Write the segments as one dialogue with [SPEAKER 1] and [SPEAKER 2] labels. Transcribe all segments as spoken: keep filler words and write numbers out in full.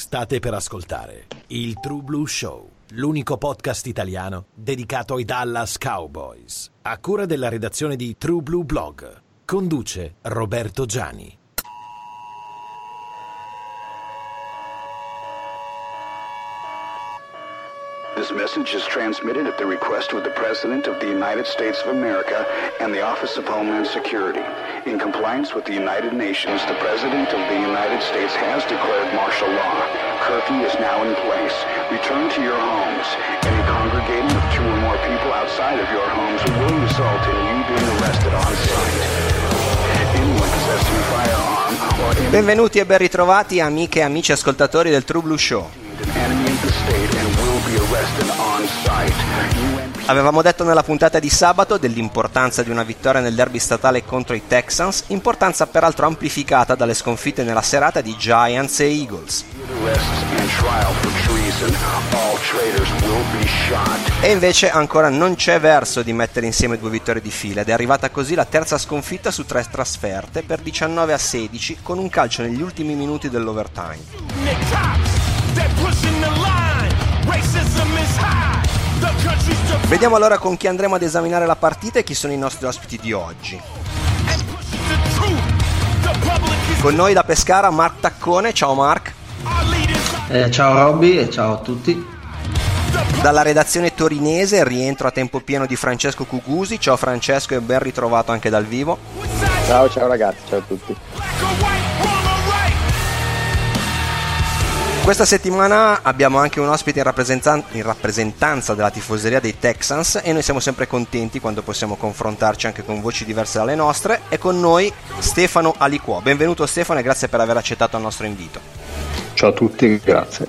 [SPEAKER 1] State per ascoltare il True Blue Show, l'unico podcast italiano dedicato ai Dallas Cowboys. A cura della redazione di True Blue Blog. Conduce Roberto Gianni.
[SPEAKER 2] This message is transmitted at the request of the President of the United States of America and the Office of Homeland Security. In compliance with the United Nations, the President of the United States has declared martial law. Curfew is now in place. Return to your homes. Any congregating of two or more people outside of your homes will result in you being arrested on site. Anyone possessing a firearm or any...
[SPEAKER 3] Benvenuti e ben ritrovati amiche e amici ascoltatori del True Blue Show. Avevamo detto nella puntata di sabato dell'importanza di una vittoria nel derby statale contro i Texans, importanza peraltro amplificata dalle sconfitte nella serata di Giants e Eagles. E invece ancora non c'è verso di mettere insieme due vittorie di fila ed è arrivata così la terza sconfitta su tre trasferte per diciannove a sedici con un calcio negli ultimi minuti dell'overtime. Vediamo allora con chi andremo ad esaminare la partita e chi sono i nostri ospiti di oggi. Con noi da Pescara Mark Taccone, ciao Mark.
[SPEAKER 4] Eh, ciao Robby e ciao a tutti.
[SPEAKER 3] Dalla redazione torinese, il rientro a tempo pieno di Francesco Cugusi, ciao Francesco e ben ritrovato anche dal vivo.
[SPEAKER 5] Ciao ciao ragazzi, ciao a tutti.
[SPEAKER 3] Questa settimana abbiamo anche un ospite in, rappresentan- in rappresentanza della tifoseria dei Texans e noi siamo sempre contenti quando possiamo confrontarci anche con voci diverse dalle nostre. E con noi Stefano Aliquò. Benvenuto Stefano e grazie per aver accettato il nostro invito.
[SPEAKER 5] Ciao a tutti, grazie.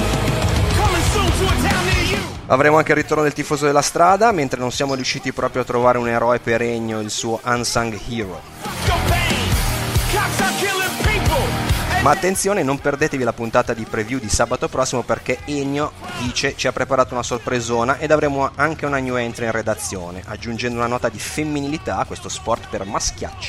[SPEAKER 3] Avremo anche il ritorno del tifoso della strada, mentre non siamo riusciti proprio a trovare un eroe perenno, il suo unsung hero. Ma attenzione, non perdetevi la puntata di preview di sabato prossimo perché Ennio dice ci ha preparato una sorpresona ed avremo anche una new entry in redazione, aggiungendo una nota di femminilità a questo sport per maschiacci.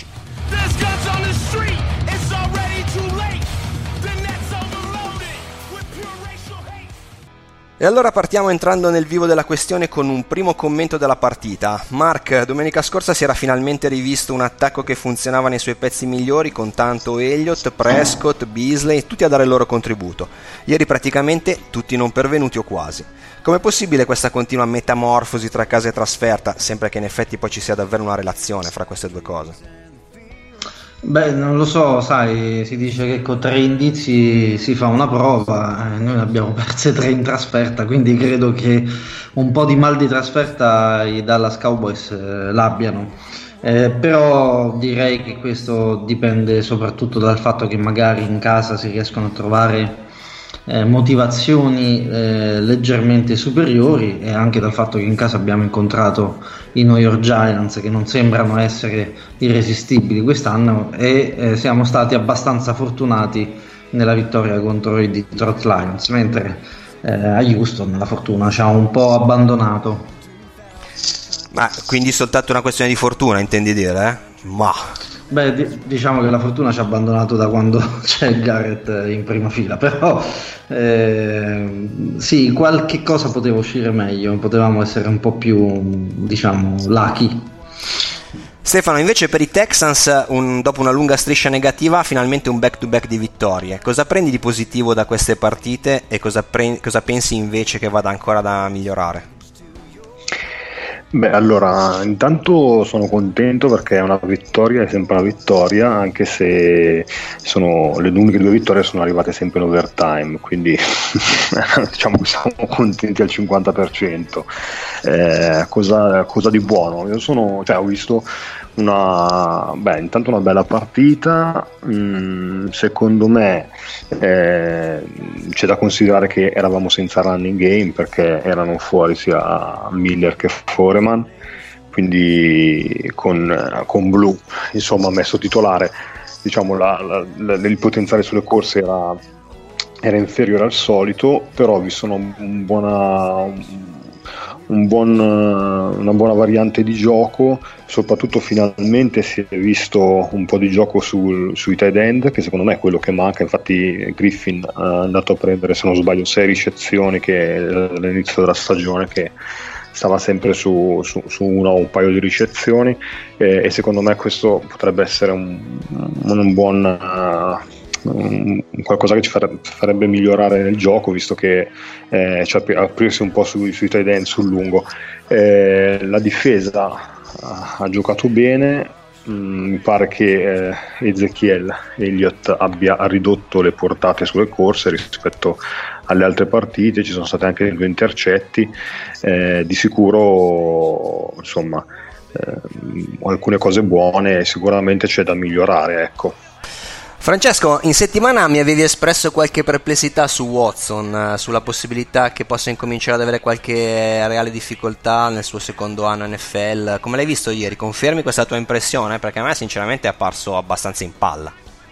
[SPEAKER 3] E allora partiamo entrando nel vivo della questione con un primo commento della partita. Mark, domenica scorsa si era finalmente rivisto un attacco che funzionava nei suoi pezzi migliori con tanto Elliott, Prescott, Beasley, tutti a dare il loro contributo. Ieri praticamente tutti non pervenuti o quasi. Com'è possibile questa continua metamorfosi tra casa e trasferta, sempre che in effetti poi ci sia davvero una relazione fra queste due cose?
[SPEAKER 4] Beh, non lo so, sai, si dice che con tre indizi si fa una prova, eh, noi ne abbiamo perse tre in trasferta, quindi credo che un po' di mal di trasferta i Dallas Cowboys eh, l'abbiano, eh, però direi che questo dipende soprattutto dal fatto che magari in casa si riescono a trovare eh, motivazioni eh, leggermente superiori e anche dal fatto che in casa abbiamo incontrato i New York Giants che non sembrano essere irresistibili quest'anno e eh, siamo stati abbastanza fortunati nella vittoria contro i Detroit Lions, mentre eh, a Houston la fortuna ci ha un po' abbandonato.
[SPEAKER 3] Ma quindi soltanto una questione di fortuna intendi dire? Eh? Ma
[SPEAKER 4] Beh, d- diciamo che la fortuna ci ha abbandonato da quando c'è Garrett in prima fila, però eh, sì, qualche cosa poteva uscire meglio, potevamo essere un po' più, diciamo, lucky.
[SPEAKER 3] Stefano, invece per i Texans, un, dopo una lunga striscia negativa, finalmente un back-to-back di vittorie. Cosa prendi di positivo da queste partite e cosa, pre- cosa pensi invece che vada ancora da migliorare?
[SPEAKER 5] Beh, allora, intanto sono contento perché una vittoria è sempre una vittoria, anche se sono le uniche due vittorie sono arrivate sempre in overtime, quindi diciamo che siamo contenti al cinquanta per cento. Eh, cosa, cosa di buono? Io sono, cioè, ho visto una, beh, intanto una bella partita, mm, secondo me eh, c'è da considerare che eravamo senza running game perché erano fuori sia Miller che Foreman, quindi con, con Blue insomma messo titolare, diciamo la, la, la, il potenziale sulle corse era, era inferiore al solito, però vi sono un buona un, un buon, una buona variante di gioco, soprattutto finalmente si è visto un po' di gioco sul, sui tight end, che secondo me è quello che manca. Infatti Griffin è andato a prendere, se non sbaglio, sei ricezioni che all'inizio della stagione, che stava sempre su, su, su una o un paio di ricezioni, eh, e secondo me questo potrebbe essere un, un buon uh, un, qualcosa che ci farebbe, farebbe migliorare nel gioco, visto che eh, cioè, aprirsi un po' su, sui tight end sul lungo. Eh, la difesa ha, ha giocato bene. Mm, mi pare che eh, Ezekiel Elliott abbia ridotto le portate sulle corse rispetto alle altre partite, ci sono state anche due intercetti, eh, di sicuro insomma eh, alcune cose buone, sicuramente c'è da migliorare, ecco.
[SPEAKER 3] Francesco, in settimana mi avevi espresso qualche perplessità su Watson, eh, sulla possibilità che possa incominciare ad avere qualche reale difficoltà nel suo secondo anno N F L. Come l'hai visto ieri? Confermi questa tua impressione? Perché a me sinceramente è apparso abbastanza in palla.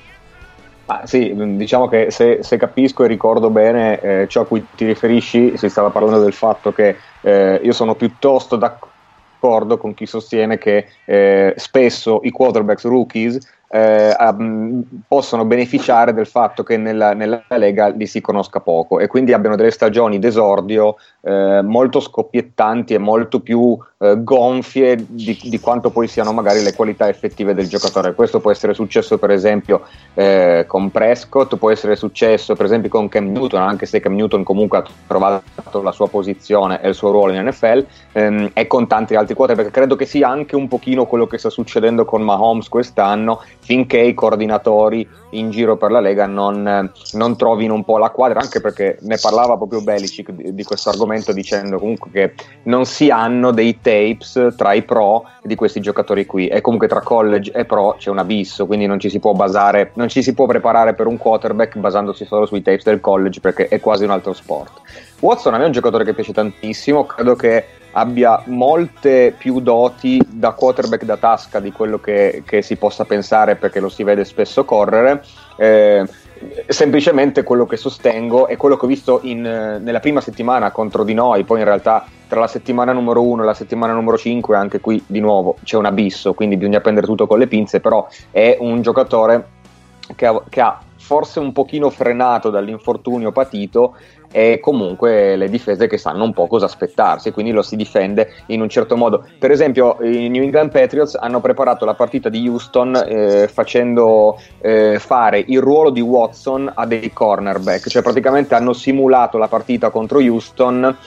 [SPEAKER 6] Ah, sì, diciamo che se, se capisco e ricordo bene eh, ciò a cui ti riferisci, si stava parlando del fatto che eh, io sono piuttosto d'accordo con chi sostiene che eh, spesso i quarterbacks rookies eh, um, possono beneficiare del fatto che nella, nella Lega li si conosca poco e quindi abbiano delle stagioni d'esordio eh, molto scoppiettanti e molto più eh, gonfie di, di quanto poi siano magari le qualità effettive del giocatore. Questo può essere successo per esempio eh, con Prescott, può essere successo per esempio con Cam Newton, anche se Cam Newton comunque ha trovato la sua posizione e il suo ruolo in N F L, ehm, e con tanti altri quarterback. Credo che sia anche un pochino quello che sta succedendo con Mahomes quest'anno, finché i coordinatori in giro per la Lega non, non trovino un po' la quadra, anche perché ne parlava proprio Belichick di, di questo argomento, dicendo comunque che non si hanno dei tapes tra i pro di questi giocatori qui, e comunque tra college e pro c'è un abisso, quindi non ci si può basare, non ci si può preparare per un quarterback basandosi solo sui tapes del college, perché è quasi un altro sport. Watson a me è un giocatore che piace tantissimo, credo che abbia molte più doti da quarterback da tasca di quello che, che si possa pensare, perché lo si vede spesso correre. Eh, semplicemente quello che sostengo è quello che ho visto in, nella prima settimana contro di noi. Poi in realtà tra la settimana numero uno e la settimana numero cinque anche qui di nuovo c'è un abisso, quindi bisogna prendere tutto con le pinze, però è un giocatore che ha, che ha forse un pochino frenato dall'infortunio patito, e comunque le difese che sanno un po' cosa aspettarsi, quindi lo si difende in un certo modo. Per esempio i New England Patriots hanno preparato la partita di Houston eh, facendo eh, fare il ruolo di Watson a dei cornerback, cioè praticamente hanno simulato la partita contro Houston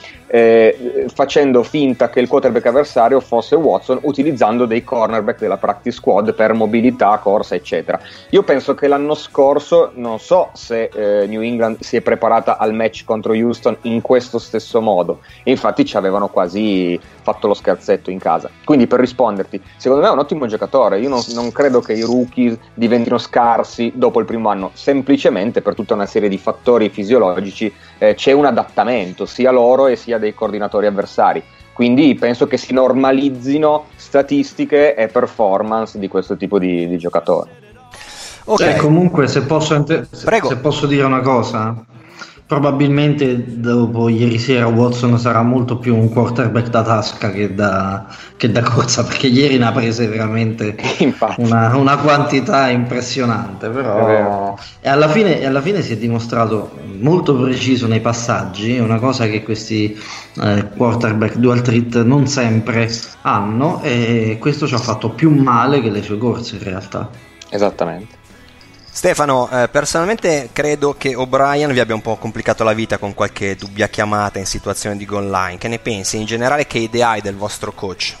[SPEAKER 6] eh, facendo finta che il quarterback avversario fosse Watson, utilizzando dei cornerback della practice squad per mobilità, corsa eccetera. Io penso che l'anno scorso, non so se eh, New England si è preparata al match contro Houston in questo stesso modo, infatti ci avevano quasi fatto lo scherzetto in casa. Quindi per risponderti, secondo me è un ottimo giocatore, io non, non credo che i rookies diventino scarsi dopo il primo anno, semplicemente per tutta una serie di fattori fisiologici eh, c'è un adattamento sia loro e sia dei coordinatori avversari, quindi penso che si normalizzino statistiche e performance di questo tipo di, di giocatore.
[SPEAKER 4] Okay. Cioè, comunque se posso, ente- se, se posso dire una cosa, probabilmente dopo ieri sera Watson sarà molto più un quarterback da tasca che da, che da corsa, perché ieri ne ha prese veramente una, una quantità impressionante, però e alla, fine, e alla fine si è dimostrato molto preciso nei passaggi, una cosa che questi eh, quarterback dual threat non sempre hanno, e questo ci ha fatto più male che le sue corse in realtà.
[SPEAKER 6] Esattamente.
[SPEAKER 3] Stefano, eh, personalmente credo che O'Brien vi abbia un po' complicato la vita con qualche dubbia chiamata in situazione di goal line. Che ne pensi? In generale, che idea hai del vostro coach?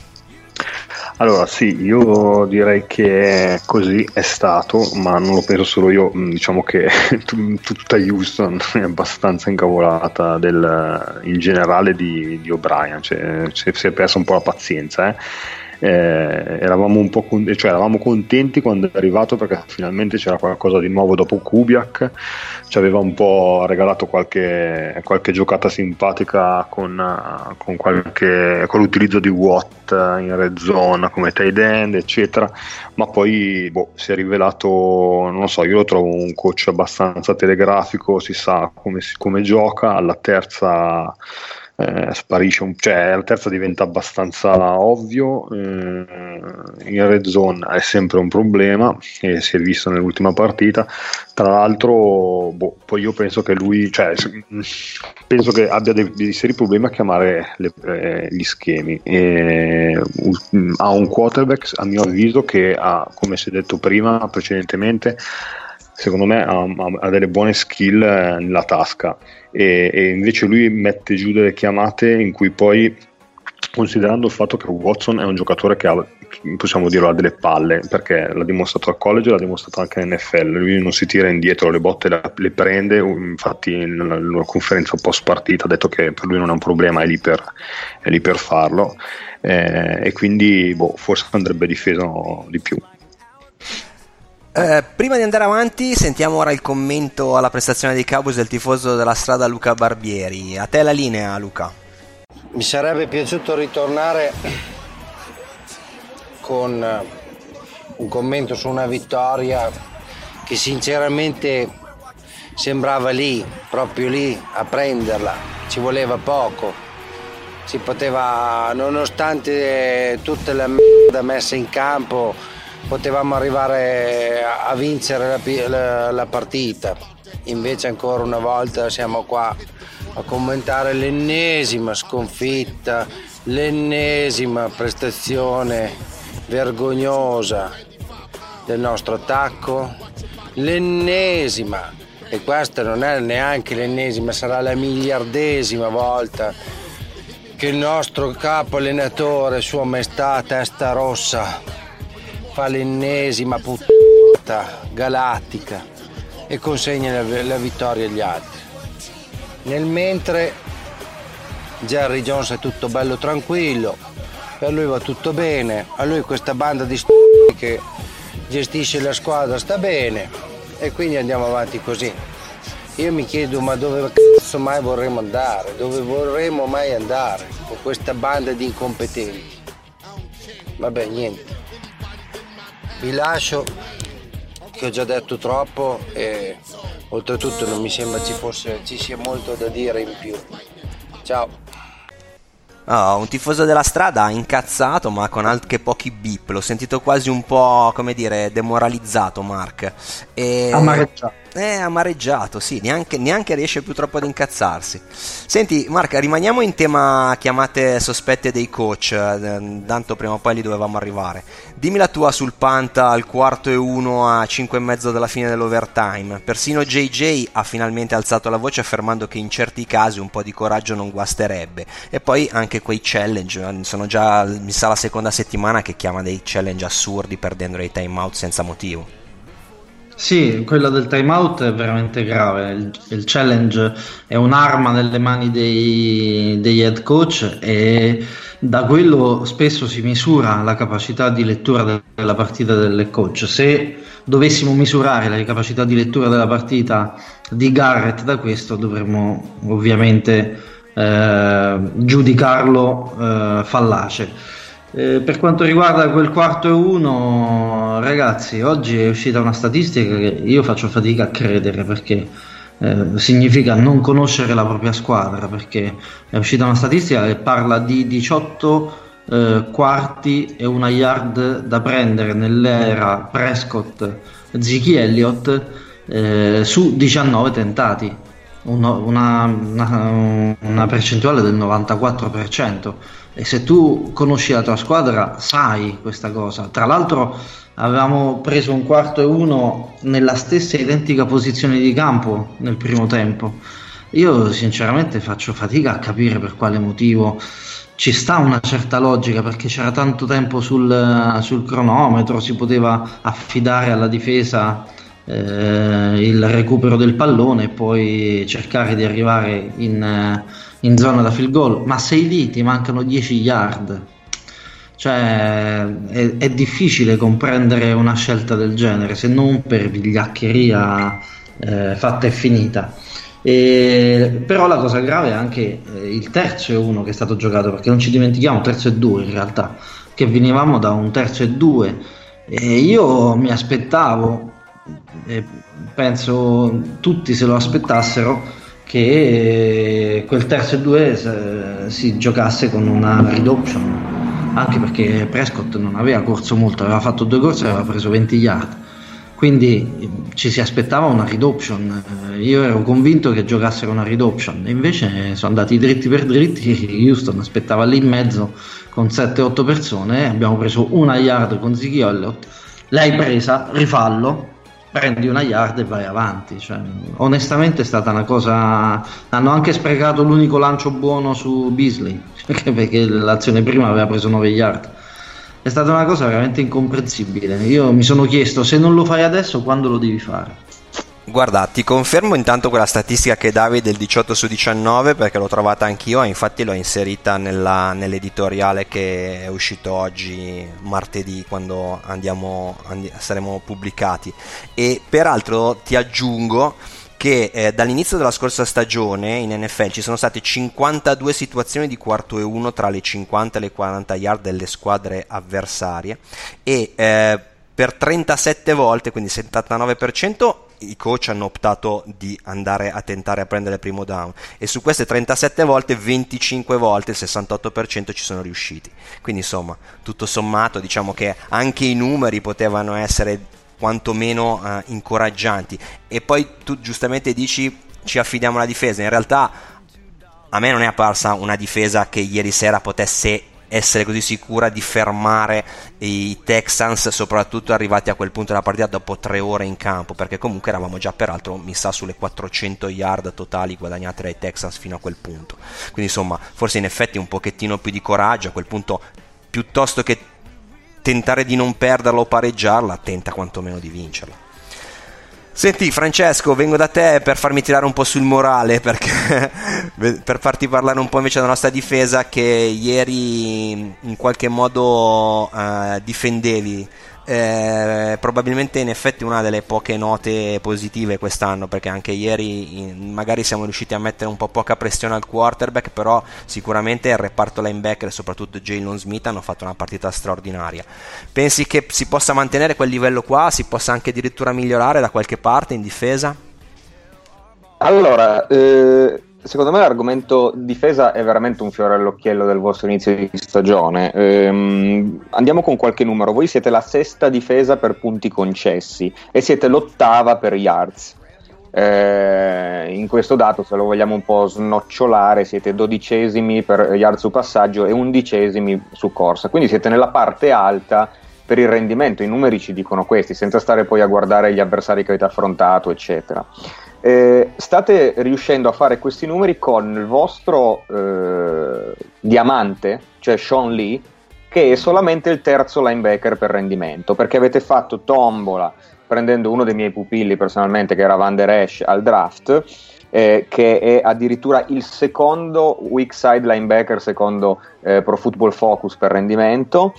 [SPEAKER 5] Allora sì, io direi che così è stato, ma non lo penso solo io, diciamo che tutta Houston è abbastanza incavolata del, in generale di, di O'Brien, cioè, si è persa un po' la pazienza, eh. Eh, eravamo un po' con- cioè eravamo contenti quando è arrivato, perché finalmente c'era qualcosa di nuovo dopo Kubiak, ci aveva un po' regalato qualche, qualche giocata simpatica con, uh, con, qualche, con l'utilizzo di Watt in red zone come tight end eccetera, ma poi boh, si è rivelato, non lo so, io lo trovo un coach abbastanza telegrafico, si sa come, si, come gioca. Alla terza eh, sparisce, un, cioè la terza diventa abbastanza ovvio, eh, in red zone è sempre un problema e si è visto nell'ultima partita. Tra l'altro boh, poi io penso che lui, cioè, penso che abbia dei, dei seri problemi a chiamare le, eh, gli schemi, e, um, ha un quarterback a mio avviso che ha, come si è detto prima precedentemente, secondo me ha, ha delle buone skill nella tasca, e, e invece lui mette giù delle chiamate in cui poi, considerando il fatto che Watson è un giocatore che ha, possiamo dirlo, ha delle palle, perché l'ha dimostrato al college e l'ha dimostrato anche in N F L, lui non si tira indietro, le botte le, le prende, infatti nella, nella conferenza post partita ha detto che per lui non è un problema, è lì per, è lì per farlo, eh, e quindi boh, forse andrebbe difeso di più.
[SPEAKER 3] Eh, prima di andare avanti, sentiamo ora il commento alla prestazione dei Cowboys del tifoso della strada Luca Barbieri. A te la linea, Luca.
[SPEAKER 7] Mi sarebbe piaciuto ritornare con un commento su una vittoria che sinceramente sembrava lì, proprio lì, a prenderla. Ci voleva poco, si poteva, nonostante tutta la merda messa in campo, potevamo arrivare a vincere la, la, la partita. Invece ancora una volta siamo qua a commentare l'ennesima sconfitta, l'ennesima prestazione vergognosa del nostro attacco, l'ennesima, e questa non è neanche l'ennesima, sarà la miliardesima volta che il nostro capo allenatore, Sua Maestà Testa Rossa, fa l'ennesima puttata galattica e consegna la, la vittoria agli altri. Nel mentre Jerry Jones è tutto bello tranquillo, per lui va tutto bene, a lui questa banda di st***i che gestisce la squadra sta bene, e quindi andiamo avanti così. Io mi chiedo, ma dove cazzo mai vorremmo andare? Dove vorremmo mai andare con questa banda di incompetenti? Vabbè, niente. Vi lascio, che ho già detto troppo, e oltretutto non mi sembra ci fosse, ci sia molto da dire in più. Ciao.
[SPEAKER 3] Oh, un tifoso della strada incazzato, ma con anche pochi bip. L'ho sentito quasi un po', come dire, demoralizzato, Mark. E...
[SPEAKER 4] amareggiato.
[SPEAKER 3] Eh, amareggiato, sì, neanche, neanche riesce più troppo ad incazzarsi. Senti, Mark, rimaniamo in tema chiamate sospette dei coach, eh, tanto prima o poi lì dovevamo arrivare. Dimmi la tua sul punt al quarto e uno a cinque e mezzo dalla fine dell'overtime. Persino J J ha finalmente alzato la voce affermando che in certi casi un po' di coraggio non guasterebbe. E poi anche quei challenge, sono già, mi sa, la seconda settimana che chiama dei challenge assurdi perdendo dei time out senza motivo.
[SPEAKER 4] Sì, quello del timeout è veramente grave. Il, il challenge è un'arma nelle mani dei, degli head coach, e da quello spesso si misura la capacità di lettura de- della partita del coach. Se dovessimo misurare la capacità di lettura della partita di Garrett da questo, dovremmo ovviamente eh, giudicarlo eh, fallace. Eh, per quanto riguarda quel quarto e uno, ragazzi, oggi è uscita una statistica che io faccio fatica a credere, perché eh, significa non conoscere la propria squadra, perché è uscita una statistica che parla di diciotto eh, quarti e una yard da prendere nell'era Prescott Zeke Elliott eh, su diciannove tentati, uno, una, una, una percentuale del novantaquattro per cento. E se tu conosci la tua squadra sai questa cosa. Tra l'altro avevamo preso un quarto e uno nella stessa identica posizione di campo nel primo tempo. Io sinceramente faccio fatica a capire per quale motivo. Ci sta una certa logica, perché c'era tanto tempo sul, sul cronometro, si poteva affidare alla difesa eh, il recupero del pallone e poi cercare di arrivare in... in zona da field goal, ma sei lì, ti mancano dieci yard, cioè è, è difficile comprendere una scelta del genere, se non per vigliaccheria eh, fatta e finita. E, però la cosa grave è anche eh, il terzo e uno che è stato giocato, perché non ci dimentichiamo, terzo e due in realtà, che venivamo da un terzo e due, e io mi aspettavo, e penso tutti se lo aspettassero, che quel terzo e due si giocasse con una read option, anche perché Prescott non aveva corso molto, aveva fatto due corse e aveva preso venti yard, quindi ci si aspettava una read option. Io ero convinto che giocassero una read option, e invece sono andati dritti per dritti. Houston aspettava lì in mezzo con sette otto persone, abbiamo preso una yard con Ziggy Elliott, l'hai presa, rifallo, prendi una yard e vai avanti. Cioè, onestamente è stata una cosa. Hanno anche sprecato l'unico lancio buono su Beasley, perché, perché l'azione prima aveva preso nove yard. È stata una cosa veramente incomprensibile. Io mi sono chiesto, se non lo fai adesso, quando lo devi fare?
[SPEAKER 3] Guarda, ti confermo intanto quella statistica che davi del diciotto su diciannove, perché l'ho trovata anch'io, infatti l'ho inserita nella, nell'editoriale che è uscito oggi martedì, quando andiamo, andi, saremo pubblicati. E peraltro ti aggiungo che eh, dall'inizio della scorsa stagione in N F L ci sono state cinquantadue situazioni di quarto e uno tra le cinquanta e le quaranta yard delle squadre avversarie, e eh, per trentasette volte, quindi settantanove per cento, i coach hanno optato di andare a tentare a prendere il primo down, e su queste trentasette volte venticinque volte, il sessantotto per cento, ci sono riusciti. Quindi insomma, tutto sommato diciamo che anche i numeri potevano essere quantomeno eh, incoraggianti. E poi tu giustamente dici ci affidiamo alla difesa. In realtà a me non è apparsa una difesa che ieri sera potesse essere così sicura di fermare i Texans, soprattutto arrivati a quel punto della partita dopo tre ore in campo, perché comunque eravamo già peraltro mi sa sulle quattrocento yard totali guadagnate dai Texans fino a quel punto. Quindi insomma, forse in effetti un pochettino più di coraggio a quel punto, piuttosto che tentare di non perderla o pareggiarla, tenta quantomeno di vincerla. Senti Francesco, vengo da te per farmi tirare un po' sul morale, perché per farti parlare un po' invece della nostra difesa, che ieri in qualche modo eh, difendevi. Eh, probabilmente in effetti una delle poche note positive quest'anno, perché anche ieri in, magari siamo riusciti a mettere un po' poca pressione al quarterback, però sicuramente il reparto linebacker e soprattutto Jalen Smith hanno fatto una partita straordinaria. Pensi che si possa mantenere quel livello qua, si possa anche addirittura migliorare da qualche parte in difesa?
[SPEAKER 6] Allora, eh... secondo me l'argomento difesa è veramente un fiore all'occhiello del vostro inizio di stagione. Ehm, andiamo con qualche numero. Voi siete la sesta difesa per punti concessi e siete l'ottava per yards. Eh, in questo dato, se lo vogliamo un po' snocciolare, siete dodicesimi per yards su passaggio e undicesimi su corsa. Quindi siete nella parte alta per il rendimento. I numeri ci dicono questi, senza stare poi a guardare gli avversari che avete affrontato, eccetera. Eh, state riuscendo a fare questi numeri con il vostro eh, diamante, cioè Sean Lee, che è solamente il terzo linebacker per rendimento, perché avete fatto tombola prendendo uno dei miei pupilli personalmente, che era Van Der Esch al draft, eh, che è addirittura il secondo weak side linebacker secondo eh, Pro Football Focus per rendimento,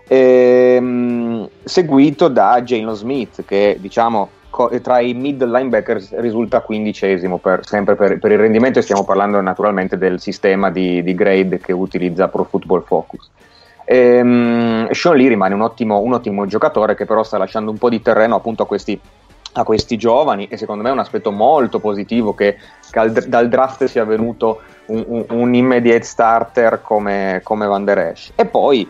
[SPEAKER 6] ehm, seguito da Jalen Smith, che diciamo tra i mid linebackers risulta quindicesimo per, sempre per, per il rendimento, e stiamo parlando naturalmente del sistema di, di grade che utilizza Pro Football Focus. Ehm, Sean Lee rimane un ottimo, un ottimo giocatore, che però sta lasciando un po' di terreno appunto a questi, a questi giovani, e secondo me è un aspetto molto positivo che, che al, dal draft sia venuto un, un, un immediate starter come, come Van Der Esch. E poi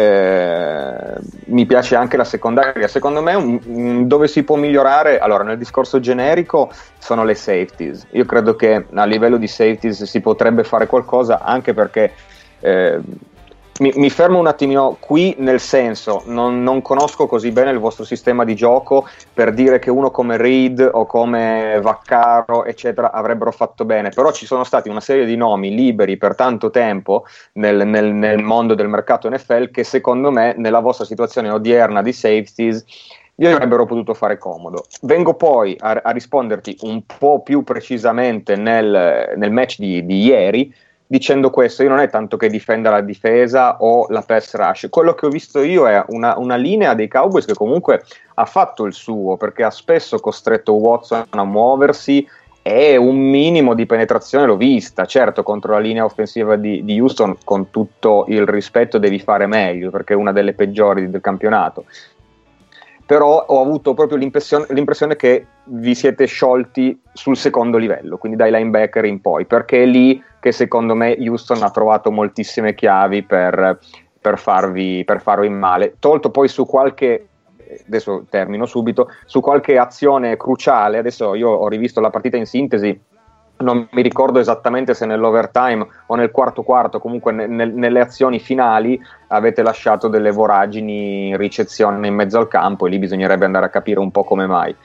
[SPEAKER 6] Eh, mi piace anche la secondaria. Secondo me un, un, dove si può migliorare, allora nel discorso generico, sono le safeties. Io credo che a livello di safeties si potrebbe fare qualcosa, anche perché eh, mi, mi fermo un attimino qui, nel senso non, non conosco così bene il vostro sistema di gioco per dire che uno come Reed o come Vaccaro eccetera avrebbero fatto bene, però ci sono stati una serie di nomi liberi per tanto tempo nel, nel, nel mondo del mercato N F L che secondo me nella vostra situazione odierna di safeties gli avrebbero potuto fare comodo. Vengo poi a, a risponderti un po' più precisamente nel, nel match di, di ieri, dicendo questo: io non è tanto che difenda la difesa o la pass rush, quello che ho visto io è una, una linea dei Cowboys che comunque ha fatto il suo, perché ha spesso costretto Watson a muoversi e un minimo di penetrazione l'ho vista. Certo, contro la linea offensiva di, di Houston, con tutto il rispetto, devi fare meglio, perché è una delle peggiori del campionato, però ho avuto proprio l'impressione, l'impressione che vi siete sciolti sul secondo livello, quindi dai linebacker in poi, perché è lì che secondo me Houston ha trovato moltissime chiavi per, per, farvi, per farvi male, tolto poi su qualche, adesso termino subito, su qualche azione cruciale. Adesso io ho rivisto la partita in sintesi, non mi ricordo esattamente se nell'overtime o nel quarto quarto, comunque nel, nelle azioni finali avete lasciato delle voragini in ricezione in mezzo al campo, e lì bisognerebbe andare a capire un po' come mai.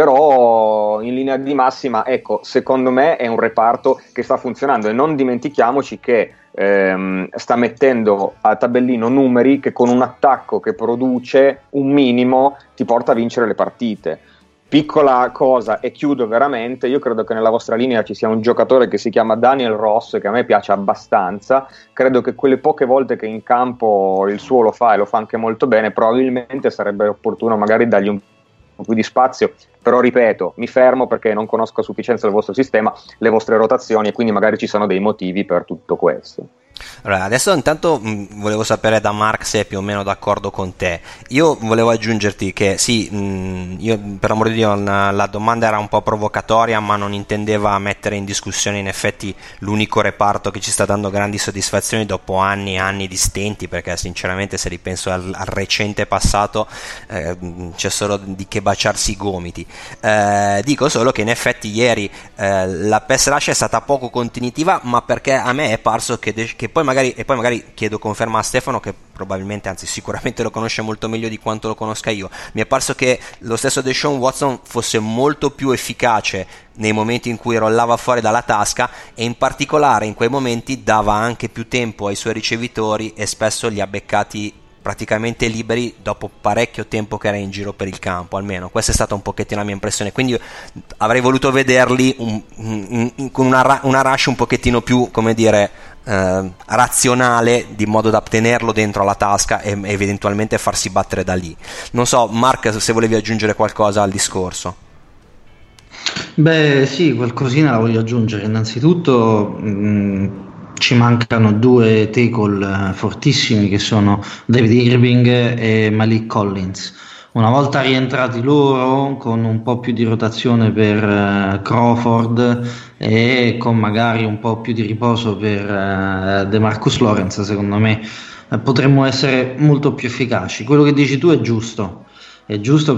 [SPEAKER 6] Però in linea di massima, ecco, secondo me è un reparto che sta funzionando, e non dimentichiamoci che ehm, sta mettendo a tabellino numeri che con un attacco che produce un minimo ti porta a vincere le partite. Piccola cosa, e chiudo veramente, io credo che nella vostra linea ci sia un giocatore che si chiama Daniel Ross, che a me piace abbastanza. Credo che quelle poche volte che in campo il suo lo fa, e lo fa anche molto bene, probabilmente sarebbe opportuno magari dargli un po' più di spazio, però ripeto, mi fermo perché non conosco a sufficienza il vostro sistema, le vostre rotazioni, e quindi magari ci sono dei motivi per tutto questo.
[SPEAKER 3] Allora, adesso intanto mh, volevo sapere da Mark se è più o meno d'accordo con te. Io volevo aggiungerti che sì, mh, io per amor di Dio la, la domanda era un po' provocatoria, ma non intendeva mettere in discussione in effetti l'unico reparto che ci sta dando grandi soddisfazioni dopo anni e anni di stenti, perché sinceramente se ripenso al, al recente passato eh, c'è solo di che baciarsi i gomiti. Eh, dico solo che in effetti ieri eh, la pass rush è stata poco contenitiva, ma perché a me è parso che, de- che poi magari, e poi magari chiedo conferma a Stefano, che probabilmente, anzi sicuramente lo conosce molto meglio di quanto lo conosca io, mi è parso che lo stesso Deshaun Watson fosse molto più efficace nei momenti in cui rollava fuori dalla tasca, e in particolare in quei momenti dava anche più tempo ai suoi ricevitori e spesso li ha beccati praticamente liberi dopo parecchio tempo che era in giro per il campo. Almeno questa è stata un pochettino la mia impressione, quindi avrei voluto vederli un, un, un, con una, una rush un pochettino più, come dire, eh, razionale, di modo da tenerlo dentro la tasca e, e eventualmente farsi battere da lì. Non so, Mark, se volevi aggiungere qualcosa al discorso.
[SPEAKER 4] Beh sì, qualcosina la voglio aggiungere. Innanzitutto mh, ci mancano due tackle fortissimi, che sono David Irving e Malik Collins. Una volta rientrati loro, con un po' più di rotazione per uh, Crawford e con magari un po' più di riposo per uh, DeMarcus Lawrence, secondo me uh, potremmo essere molto più efficaci. Quello che dici tu è giusto. È giusto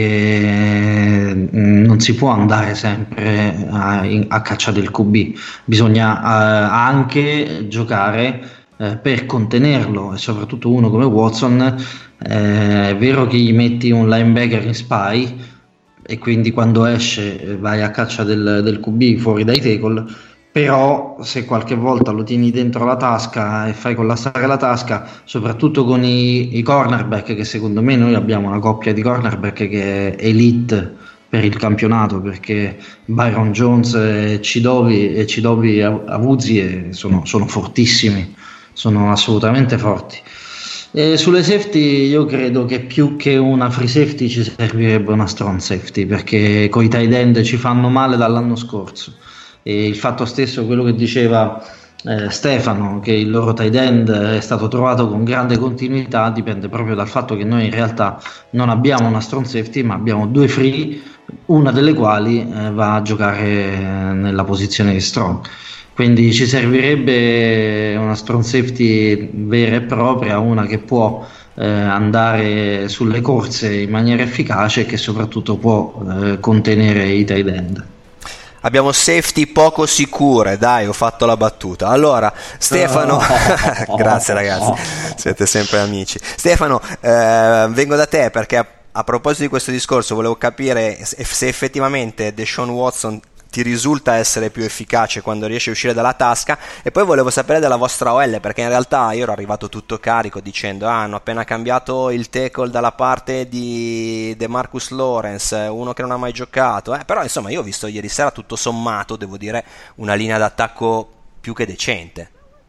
[SPEAKER 4] perché non si può andare sempre a, a caccia del Q B, bisogna uh, anche giocare uh, per contenerlo, e soprattutto uno come Watson. Eh, è vero che gli metti un linebacker in spy e quindi quando esce vai a caccia del, del Q B fuori dai tackle, però se qualche volta lo tieni dentro la tasca e fai collassare la tasca, soprattutto con i, i cornerback, che secondo me noi abbiamo una coppia di cornerback che è elite per il campionato, perché Byron Jones e Chidobe e Chidobe Awuzie sono, sono fortissimi, sono assolutamente forti. E sulle safety io credo che più che una free safety ci servirebbe una strong safety, perché coi tight end ci fanno male dall'anno scorso. E il fatto stesso, quello che diceva eh, Stefano, che il loro tight end è stato trovato con grande continuità, dipende proprio dal fatto che noi in realtà non abbiamo una strong safety, ma abbiamo due free, una delle quali eh, va a giocare nella posizione di strong. Quindi ci servirebbe una strong safety vera e propria, una che può eh, andare sulle corse in maniera efficace e che soprattutto può eh, contenere i tight end.
[SPEAKER 3] Abbiamo safety poco sicure, dai, ho fatto la battuta. Allora, Stefano, grazie ragazzi, siete sempre amici. Stefano, eh, vengo da te perché a, a proposito di questo discorso volevo capire se, se effettivamente Deshaun Watson ti risulta essere più efficace quando riesce a uscire dalla tasca, e poi volevo sapere della vostra O L, perché in realtà io ero arrivato tutto carico dicendo ah, hanno appena cambiato il tackle dalla parte di DeMarcus Lawrence, uno che non ha mai giocato, eh, però insomma io ho visto ieri sera tutto sommato, devo dire, una linea d'attacco più che decente.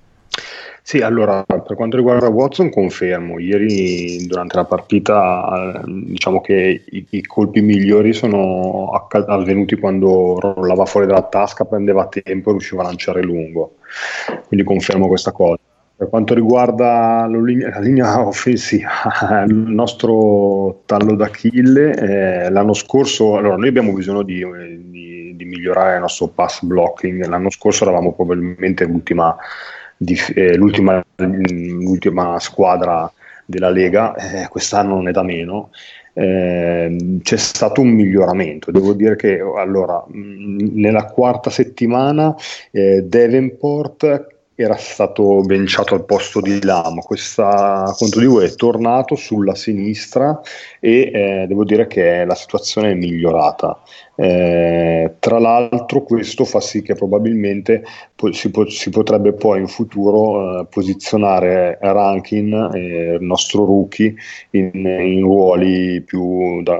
[SPEAKER 5] Sì, allora per quanto riguarda Watson confermo, ieri durante la partita diciamo che i, i colpi migliori sono acc- avvenuti quando rollava fuori dalla tasca, prendeva tempo e riusciva a lanciare lungo, quindi confermo questa cosa. Per quanto riguarda la linea, la linea offensiva, il nostro tallo d'Achille, eh, l'anno scorso, allora noi abbiamo bisogno di, di, di migliorare il nostro pass blocking. L'anno scorso eravamo probabilmente l'ultima, di, eh, l'ultima, l'ultima squadra della Lega, eh, quest'anno non è da meno. Eh, c'è stato un miglioramento, devo dire che allora mh, nella quarta settimana eh, Davenport era stato benciato al posto di Lamo, questa contro di voi è tornato sulla sinistra e eh, devo dire che la situazione è migliorata. Eh, tra l'altro questo fa sì che probabilmente po- si, po- si potrebbe poi in futuro eh, posizionare Rankin, eh, il nostro rookie, in, in ruoli più da,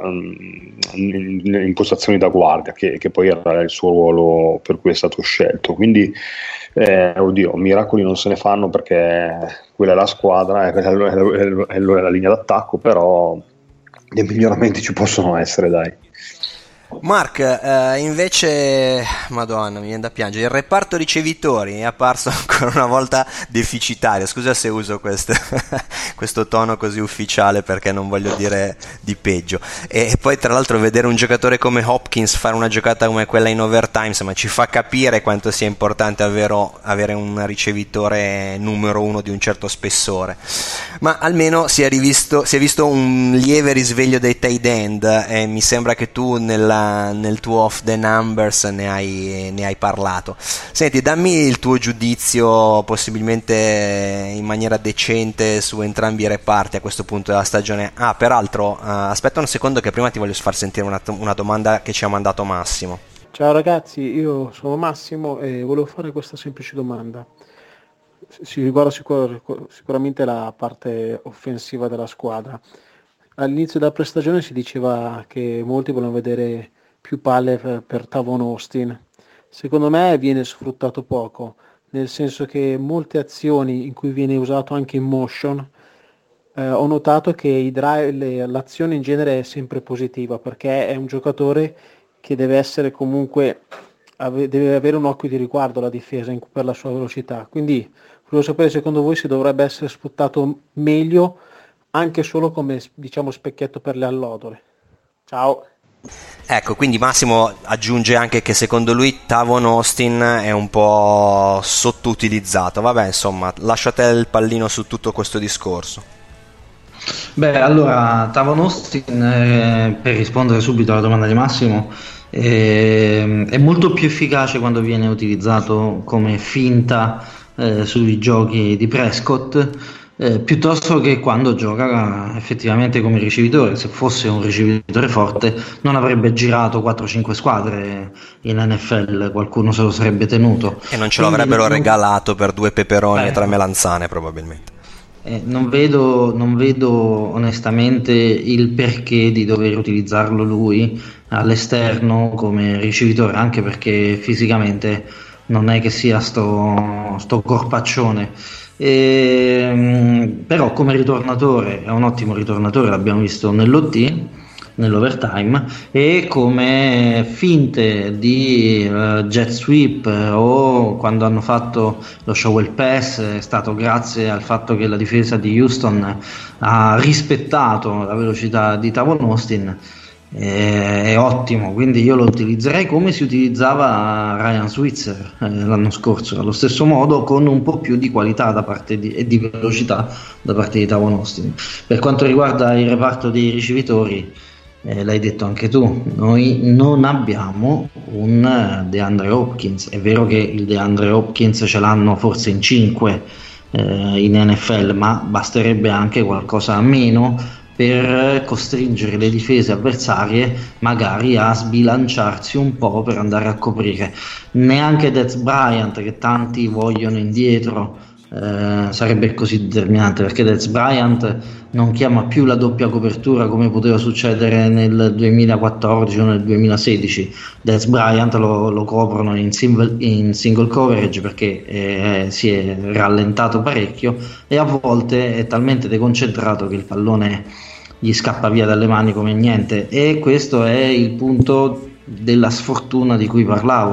[SPEAKER 5] in, in postazioni da guardia, che, che poi era il suo ruolo per cui è stato scelto. Quindi eh, oddio, miracoli non se ne fanno, perché quella è la squadra, è, è, è, è la linea d'attacco, però dei miglioramenti ci possono essere, dai.
[SPEAKER 3] Mark, eh, invece, madonna, mi viene da piangere, il reparto ricevitori è apparso ancora una volta deficitario. Scusa se uso questo, questo tono così ufficiale, perché non voglio dire di peggio. E poi tra l'altro vedere un giocatore come Hopkins fare una giocata come quella in overtime, insomma, ci fa capire quanto sia importante avere, avere un ricevitore numero uno di un certo spessore. Ma almeno si è, rivisto, si è visto un lieve risveglio dei tight end, e mi sembra che tu nella nel tuo off the numbers ne hai, ne hai parlato. Senti, dammi il tuo giudizio, possibilmente in maniera decente, su entrambi i reparti a questo punto della stagione. Ah, peraltro, uh, aspetta un secondo, che prima ti voglio far sentire una, una domanda che ci ha mandato Massimo.
[SPEAKER 8] Ciao ragazzi, io sono Massimo e volevo fare questa semplice domanda. Si riguarda sicur- sicuramente la parte offensiva della squadra. All'inizio della prestagione si diceva che molti volevano vedere più palle per, per Tavon Austin. Secondo me viene sfruttato poco, nel senso che molte azioni in cui viene usato anche in motion, eh, ho notato che i drive, le, l'azione in genere è sempre positiva, perché è un giocatore che deve essere comunque, ave, deve avere un occhio di riguardo alla difesa in, per la sua velocità. Quindi volevo sapere, secondo voi, se dovrebbe essere sfruttato meglio, anche solo come, diciamo, specchietto per le allodole. Ciao.
[SPEAKER 3] Ecco, quindi Massimo aggiunge anche che secondo lui Tavon Austin è un po' sottoutilizzato. Vabbè, insomma, lascio a te il pallino su tutto questo discorso.
[SPEAKER 4] Beh, allora, Tavon Austin, eh, per rispondere subito alla domanda di Massimo, eh, è molto più efficace quando viene utilizzato come finta eh, sui giochi di Prescott, Eh, piuttosto che quando gioca effettivamente come ricevitore. Se fosse un ricevitore forte non avrebbe girato quattro cinque squadre in N F L, qualcuno se lo sarebbe tenuto
[SPEAKER 3] e non ce lo
[SPEAKER 4] Quindi
[SPEAKER 3] avrebbero
[SPEAKER 4] non...
[SPEAKER 3] regalato per due peperoni
[SPEAKER 4] eh,
[SPEAKER 3] e tre melanzane probabilmente.
[SPEAKER 4] eh, non vedo, non vedo onestamente il perché di dover utilizzarlo lui all'esterno come ricevitore, anche perché fisicamente non è che sia sto, sto corpaccione. E, però come ritornatore è un ottimo ritornatore, l'abbiamo visto nell'O T, nell'overtime, e come finte di uh, jet sweep o quando hanno fatto lo shovel pass è stato grazie al fatto che la difesa di Houston ha rispettato la velocità di Tavon Austin. È ottimo, quindi io lo utilizzerei come si utilizzava Ryan Switzer eh, l'anno scorso, allo stesso modo, con un po' più di qualità da parte di, e di velocità da parte di Tavon Austin. Per quanto riguarda il reparto dei ricevitori, eh, l'hai detto anche tu, noi non abbiamo un DeAndre Hopkins. È vero che il DeAndre Hopkins ce l'hanno forse in cinque eh, in N F L, ma basterebbe anche qualcosa a meno per costringere le difese avversarie magari a sbilanciarsi un po' per andare a coprire. Neanche Dez Bryant, che tanti vogliono indietro, eh, sarebbe così determinante, perché Dez Bryant non chiama più la doppia copertura come poteva succedere nel duemilaquattordici o nel duemilasedici. Dez Bryant lo, lo coprono in single, in single coverage perché eh, si è rallentato parecchio e a volte è talmente deconcentrato che il pallone gli scappa via dalle mani come niente, e questo è il punto della sfortuna di cui parlavo.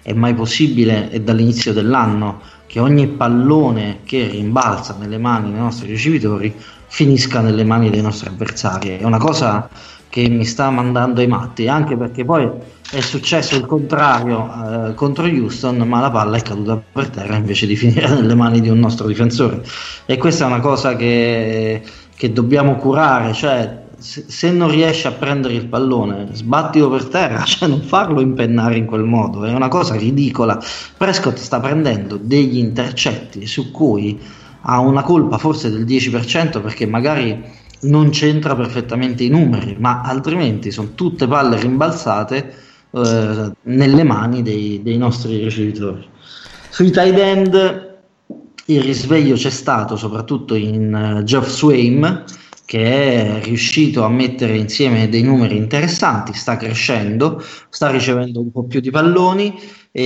[SPEAKER 4] è mai possibile, e dall'inizio dell'anno, che ogni pallone che rimbalza nelle mani dei nostri ricevitori finisca nelle mani dei nostri avversari. È una cosa che mi sta mandando ai matti, anche perché poi è successo il contrario eh, contro Houston, ma la palla è caduta per terra invece di finire nelle mani di un nostro difensore, e questa è una cosa che, che dobbiamo curare, cioè se, se non riesci a prendere il pallone sbattilo per terra, cioè non farlo impennare in quel modo, è una cosa ridicola. Prescott sta prendendo degli intercetti su cui ha una colpa forse del dieci per cento, perché magari non c'entra perfettamente i numeri, ma altrimenti sono tutte palle rimbalzate eh, nelle mani dei, dei nostri ricevitori. Sui tight end il risveglio c'è stato soprattutto in uh, Geoff Swaim, che è riuscito a mettere insieme dei numeri interessanti, sta crescendo, sta ricevendo un po' più di palloni,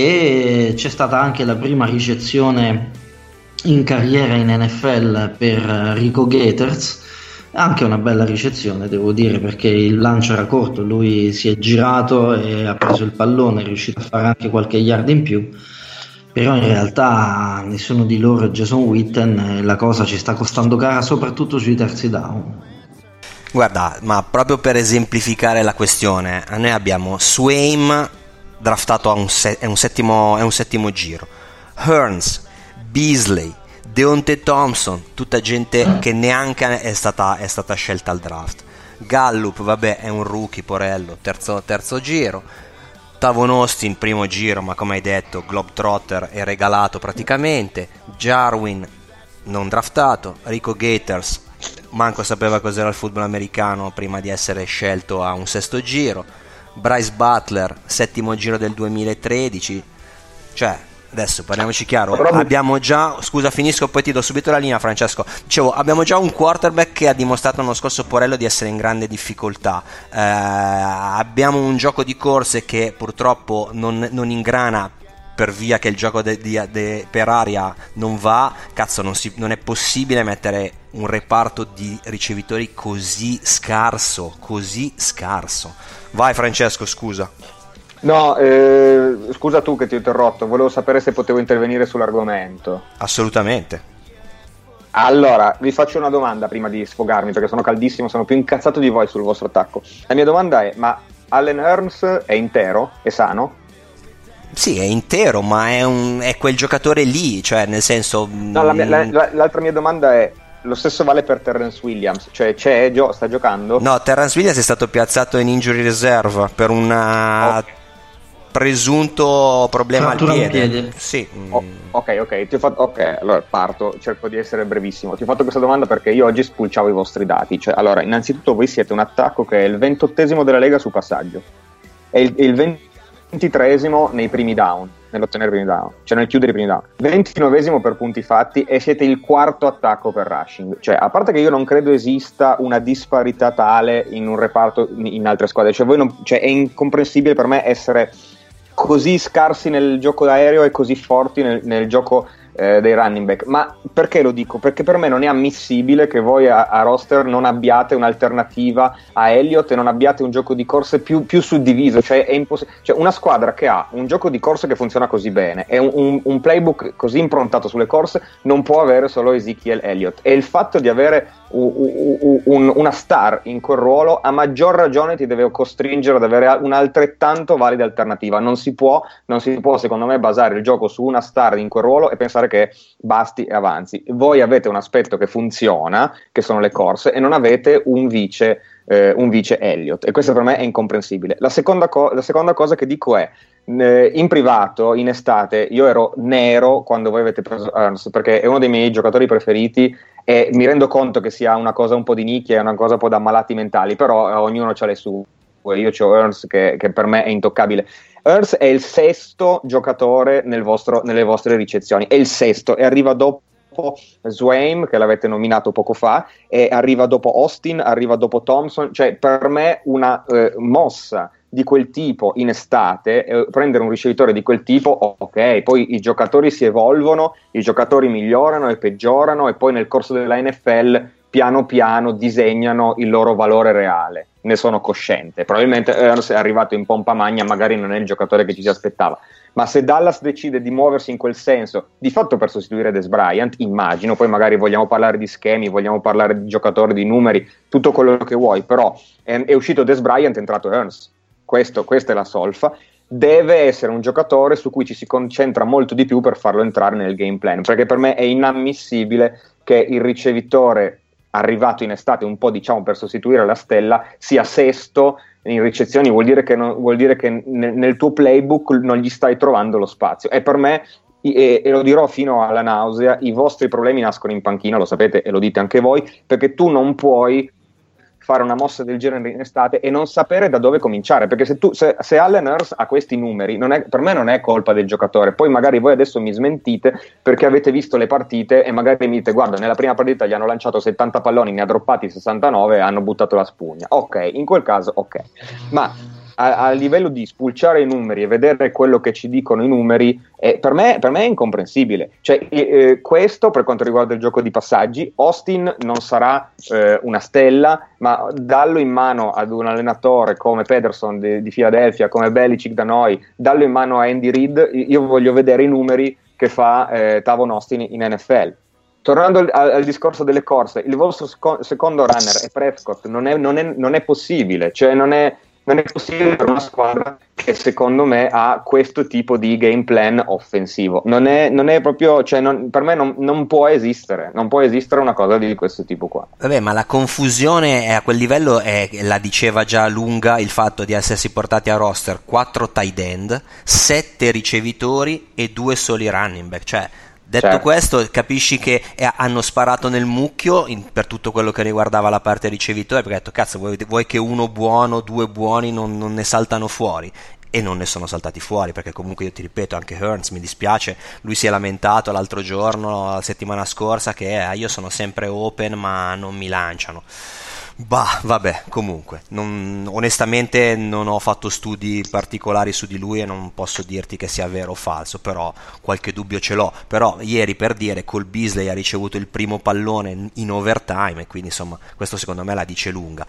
[SPEAKER 4] e c'è stata anche la prima ricezione in carriera in N F L per uh, Rico Gaiters, anche una bella ricezione devo dire, perché il lancio era corto, lui si è girato e ha preso il pallone, è riuscito a fare anche qualche yard in più, però in realtà nessuno di loro è Jason Witten e la cosa ci sta costando cara soprattutto sui terzi down.
[SPEAKER 3] Guarda, ma proprio per esemplificare la questione, noi abbiamo Swaim draftato a un, se- è un, settimo, è un settimo giro, Hearns, Beasley, Deontay Thompson, tutta gente che neanche è stata, è stata scelta al draft. Gallup, vabbè, è un rookie, porello, terzo, terzo giro. Tavon Austin, primo giro, ma come hai detto, Globetrotter è regalato praticamente. Jarwin, non draftato. Rico Gaiters, manco sapeva cos'era il football americano prima di essere scelto a un sesto giro. Bryce Butler, settimo giro del duemilatredici. Cioè, adesso parliamoci chiaro, abbiamo già, scusa finisco poi ti do subito la linea Francesco, dicevo abbiamo già un quarterback che ha dimostrato l'anno scorso Porello di essere in grande difficoltà, eh, abbiamo un gioco di corse che purtroppo non, non ingrana per via che il gioco de, de, de, per aria non va, cazzo non, si, non è possibile mettere un reparto di ricevitori così scarso, così scarso. Vai Francesco, scusa.
[SPEAKER 6] No, eh, scusa tu che ti ho interrotto, volevo sapere se potevo intervenire sull'argomento.
[SPEAKER 3] Assolutamente.
[SPEAKER 6] Allora, vi faccio una domanda prima di sfogarmi, perché sono caldissimo, sono più incazzato di voi sul vostro attacco. La mia domanda è, ma Allen Hurns è intero? È sano?
[SPEAKER 3] Sì, è intero, ma è, un, è quel giocatore lì, cioè nel senso...
[SPEAKER 6] No, la mia, la, l'altra mia domanda è, lo stesso vale per Terrence Williams, cioè c'è, gio, sta giocando?
[SPEAKER 3] No, Terrence Williams è stato piazzato in injury reserve per una... Okay. Presunto problema
[SPEAKER 4] Frattura
[SPEAKER 3] al piede,
[SPEAKER 4] al piede.
[SPEAKER 3] Sì.
[SPEAKER 6] Oh, ok, ok, ti ho fatto, ok, allora parto, cerco di essere brevissimo. Ti ho fatto questa domanda perché io oggi spulciavo i vostri dati. Cioè, allora, innanzitutto voi siete un attacco che è il ventottesimo della Lega su passaggio, è il, il ventitreesimo nei primi down, nell'ottenere i primi down, cioè nel chiudere i primi down, ventinovesimo per punti fatti, e siete il quarto attacco per rushing. Cioè, a parte che io non credo esista una disparità tale in un reparto in altre squadre, cioè, voi non, cioè è incomprensibile per me essere così scarsi nel gioco d'aereo e così forti nel, nel gioco eh, dei running back. Ma perché lo dico? Perché per me non è ammissibile che voi a, a roster non abbiate un'alternativa a Elliott e non abbiate un gioco di corse più, più suddiviso. Cioè, è imposs- cioè una squadra che ha un gioco di corse che funziona così bene e un, un, un playbook così improntato sulle corse non può avere solo Ezekiel Elliott, e il fatto di avere un, un, un, una star in quel ruolo a maggior ragione ti deve costringere ad avere un'altrettanto valida alternativa. Non si può, non si può secondo me basare il gioco su una star in quel ruolo e pensare che basti e avanzi. Voi avete un aspetto che funziona, che sono le corse, e non avete un vice eh, un vice Elliott, e questo per me è incomprensibile. La seconda, co- la seconda cosa che dico è, eh, in privato, in estate, io ero nero quando voi avete preso Hurns, perché è uno dei miei giocatori preferiti, e mi rendo conto che sia una cosa un po' di nicchia, è una cosa un po' da malati mentali, però eh, ognuno ha le sue. Io ho Hurns che, che per me è intoccabile. Hurns è il sesto giocatore nel vostro, nelle vostre ricezioni, è il sesto, e arriva dopo Swaim, che l'avete nominato poco fa, e arriva dopo Austin, arriva dopo Thompson. Cioè, per me una eh, mossa di quel tipo in estate, eh, prendere un ricevitore di quel tipo, ok, poi i giocatori si evolvono, i giocatori migliorano e peggiorano, e poi nel corso della N F L piano piano disegnano il loro valore reale. ne sono cosciente. Probabilmente Earns è arrivato in pompa magna, magari non è il giocatore che ci si aspettava, ma se Dallas decide di muoversi in quel senso, di fatto per sostituire Dez Bryant, immagino, poi magari vogliamo parlare di schemi, vogliamo parlare di giocatori, di numeri, tutto quello che vuoi, però è, è uscito Dez Bryant, è entrato Earns, Questo, questa è la solfa. Deve essere un giocatore su cui ci si concentra molto di più per farlo entrare nel game plan, perché per me è inammissibile che il ricevitore arrivato in estate un po' diciamo per sostituire la stella sia sesto in ricezioni. Vuol dire che, non, vuol dire che nel, nel tuo playbook non gli stai trovando lo spazio, e per me, e, e lo dirò fino alla nausea, i vostri problemi nascono in panchina, lo sapete e lo dite anche voi, perché tu non puoi fare una mossa del genere in estate e non sapere da dove cominciare, perché se, tu, se, se Allen Hurts ha questi numeri, non è, per me non è colpa del giocatore. Poi magari voi adesso mi smentite perché avete visto le partite e magari mi dite guarda, nella prima partita gli hanno lanciato settanta palloni, ne ha droppati sessantanove e hanno buttato la spugna. Ok, in quel caso ok, ma a, a livello di spulciare i numeri e vedere quello che ci dicono i numeri, eh, per, me, per me è incomprensibile. Cioè, eh, questo per quanto riguarda il gioco di passaggi, Austin non sarà eh, una stella, ma dallo in mano ad un allenatore come Pederson di, di Philadelphia, come Belichick da noi, dallo in mano a Andy Reid, io voglio vedere i numeri che fa eh, Tavon Austin in N F L. Tornando al, al discorso delle corse, il vostro sco- secondo runner è Prescott, non è, non è, non è possibile, cioè non è Non è possibile per una squadra che secondo me ha questo tipo di game plan offensivo. Non è, non è proprio, cioè non, per me non, non può esistere, non può esistere una cosa di questo tipo qua.
[SPEAKER 3] Vabbè, ma la confusione è a quel livello, è, la diceva già lunga il fatto di essersi portati a roster quattro tight end, sette ricevitori e due soli running back, cioè detto certo. Questo, capisci che eh, hanno sparato nel mucchio in, per tutto quello che riguardava la parte ricevitore, perché ha detto cazzo, vuoi, vuoi che uno buono, due buoni non, non ne saltano fuori, e non ne sono saltati fuori, perché comunque io ti ripeto, anche Hurts, mi dispiace, lui si è lamentato l'altro giorno, la settimana scorsa, che eh, io sono sempre open ma non mi lanciano. Bah, vabbè, comunque non, onestamente non ho fatto studi particolari su di lui e non posso dirti che sia vero o falso, però qualche dubbio ce l'ho. Però ieri, per dire, Cole Beasley ha ricevuto il primo pallone in overtime, e quindi insomma questo secondo me la dice lunga,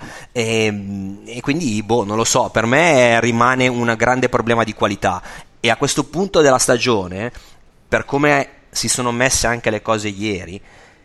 [SPEAKER 3] e, e quindi boh, non lo so, per me rimane un grande problema di qualità, e a questo punto della stagione, per come si sono messe anche le cose ieri,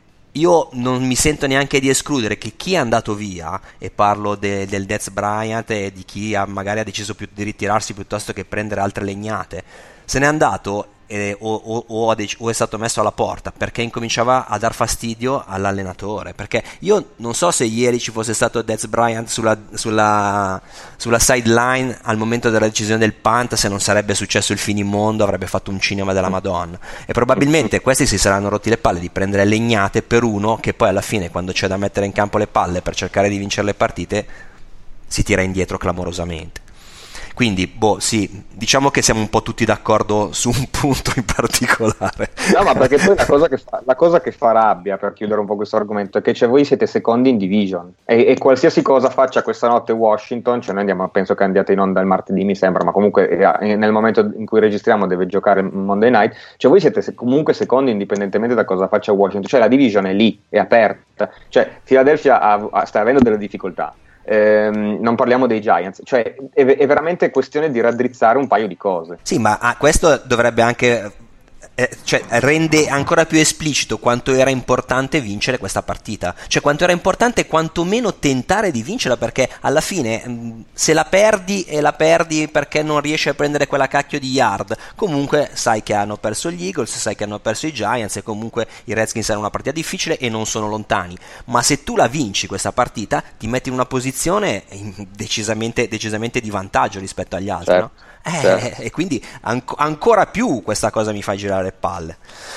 [SPEAKER 3] io non mi sento neanche di escludere che chi è andato via, e parlo de, del Dez Bryant e di chi ha, magari ha deciso più di ritirarsi piuttosto che prendere altre legnate, se n'è andato eh, o, o, o, dec- o è stato messo alla porta perché incominciava a dar fastidio all'allenatore. Perché io non so se ieri ci fosse stato Dez Bryant sulla, sulla, sulla sideline al momento della decisione del punt, se non sarebbe successo il finimondo, avrebbe fatto un cinema della Madonna, e probabilmente questi si saranno rotti le palle di prendere legnate per uno che poi alla fine, quando c'è da mettere in campo le palle per cercare di vincere le partite, si tira indietro clamorosamente. Quindi, boh, sì, diciamo che siamo un po' tutti d'accordo su un punto in particolare.
[SPEAKER 6] No, ma perché poi la cosa che fa, la cosa che fa rabbia, per chiudere un po' questo argomento, è che cioè, voi siete secondi in division, e, e qualsiasi cosa faccia questa notte Washington, cioè noi andiamo, penso che andiate in onda il martedì, mi sembra, ma comunque eh, nel momento in cui registriamo deve giocare Monday Night, cioè voi siete se- comunque secondi indipendentemente da cosa faccia Washington, cioè la division è lì, è aperta, cioè Philadelphia ha, ha, sta avendo delle difficoltà. Ehm, non parliamo dei Giants, cioè è, è veramente questione di raddrizzare un paio di cose.
[SPEAKER 3] Sì, ma ah, questo dovrebbe anche eh, cioè rende ancora più esplicito quanto era importante vincere questa partita, cioè quanto era importante quantomeno tentare di vincerla, perché alla fine mh, se la perdi e la perdi perché non riesci a prendere quella cacchio di yard, comunque sai che hanno perso gli Eagles, sai che hanno perso i Giants, e comunque i Redskins hanno una partita difficile e non sono lontani. Ma se tu la vinci questa partita, ti metti in una posizione decisamente, decisamente di vantaggio rispetto agli altri, certo. No? Eh, certo. E quindi an- ancora più questa cosa mi fa girare le palle.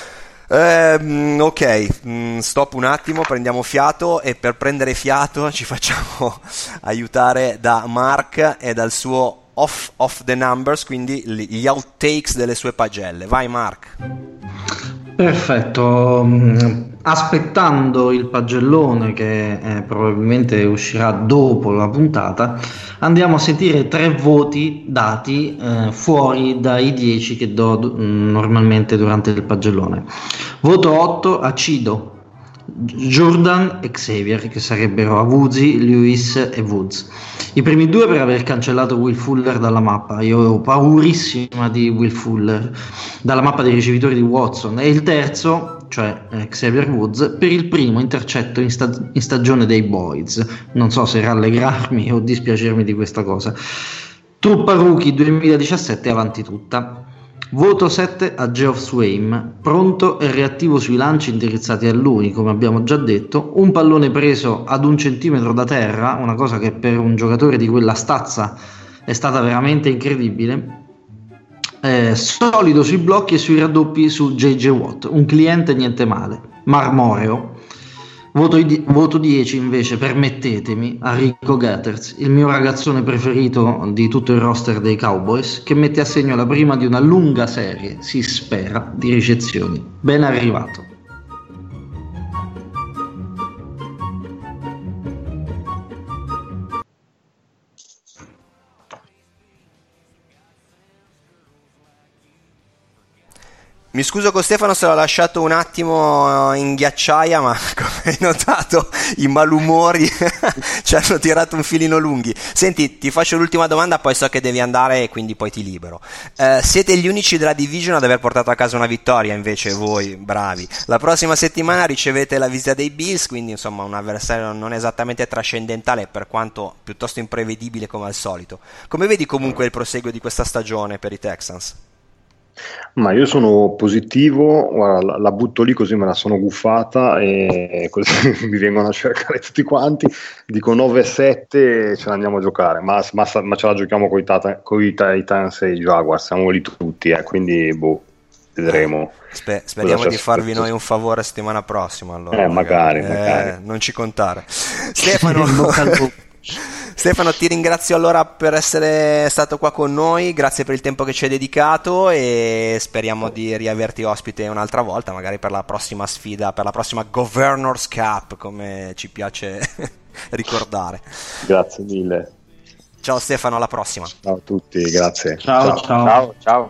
[SPEAKER 3] Ehm, ok, mm, stop un attimo, prendiamo fiato, e per prendere fiato ci facciamo aiutare da Mark e dal suo off, off the numbers, quindi gli outtakes delle sue pagelle. Vai Mark.
[SPEAKER 4] Perfetto, aspettando il pagellone che eh, probabilmente uscirà dopo la puntata, andiamo a sentire tre voti dati eh, fuori dai dieci che do d- normalmente durante il pagellone. Voto otto, acido. Jordan e Xavier, che sarebbero Avuzzi, Lewis e Woods. I primi due per aver cancellato Will Fuller dalla mappa. Io avevo paurissima di Will Fuller dalla mappa dei ricevitori di Watson, e il terzo, cioè eh, Xavier Woods, per il primo intercetto in, sta- in stagione dei Boys. Non so se rallegrarmi o dispiacermi di questa cosa. Truppa Rookie duemiladiciassette avanti tutta. Voto sette a Geoff Swain, pronto e reattivo sui lanci indirizzati a lui, come abbiamo già detto, un pallone preso ad un centimetro da terra, una cosa che per un giocatore di quella stazza è stata veramente incredibile, eh, solido sui blocchi e sui raddoppi su J J Watt, un cliente niente male, marmoreo. Voto, voto dieci invece, permettetemi, a Rico Gathers, il mio ragazzone preferito di tutto il roster dei Cowboys, che mette a segno la prima di una lunga serie, si spera, di ricezioni. Ben arrivato.
[SPEAKER 3] Mi scuso con Stefano se l'ho lasciato un attimo in ghiacciaia, ma come hai notato i malumori ci hanno tirato un filino lunghi. Senti, ti faccio l'ultima domanda, poi so che devi andare e quindi poi ti libero. Eh, siete gli unici della division ad aver portato a casa una vittoria, invece voi, bravi. La prossima settimana ricevete la visita dei Bills, quindi insomma un avversario non esattamente trascendentale, per quanto piuttosto imprevedibile come al solito. Come vedi comunque il proseguo di questa stagione per i Texans?
[SPEAKER 5] Ma io sono positivo, guarda, la, la butto lì così me la sono guffata e così mi vengono a cercare tutti quanti, dico nove sette, ce la andiamo a giocare, ma, ma, ma ce la giochiamo con i Titans e i Jaguars, siamo lì tutti, eh, quindi boh, vedremo.
[SPEAKER 3] Sper- speriamo di farvi noi un favore settimana prossima, allora,
[SPEAKER 5] eh, magari,
[SPEAKER 3] magari.
[SPEAKER 5] magari.
[SPEAKER 3] Eh, non ci contare. Stefano Stefano, ti ringrazio allora per essere stato qua con noi, grazie per il tempo che ci hai dedicato e speriamo di riaverti ospite un'altra volta, magari per la prossima sfida, per la prossima Governor's Cup, come ci piace ricordare.
[SPEAKER 5] Grazie mille.
[SPEAKER 3] Ciao Stefano, alla prossima.
[SPEAKER 5] Ciao a tutti, grazie.
[SPEAKER 4] Ciao, ciao.
[SPEAKER 6] Ciao, ciao.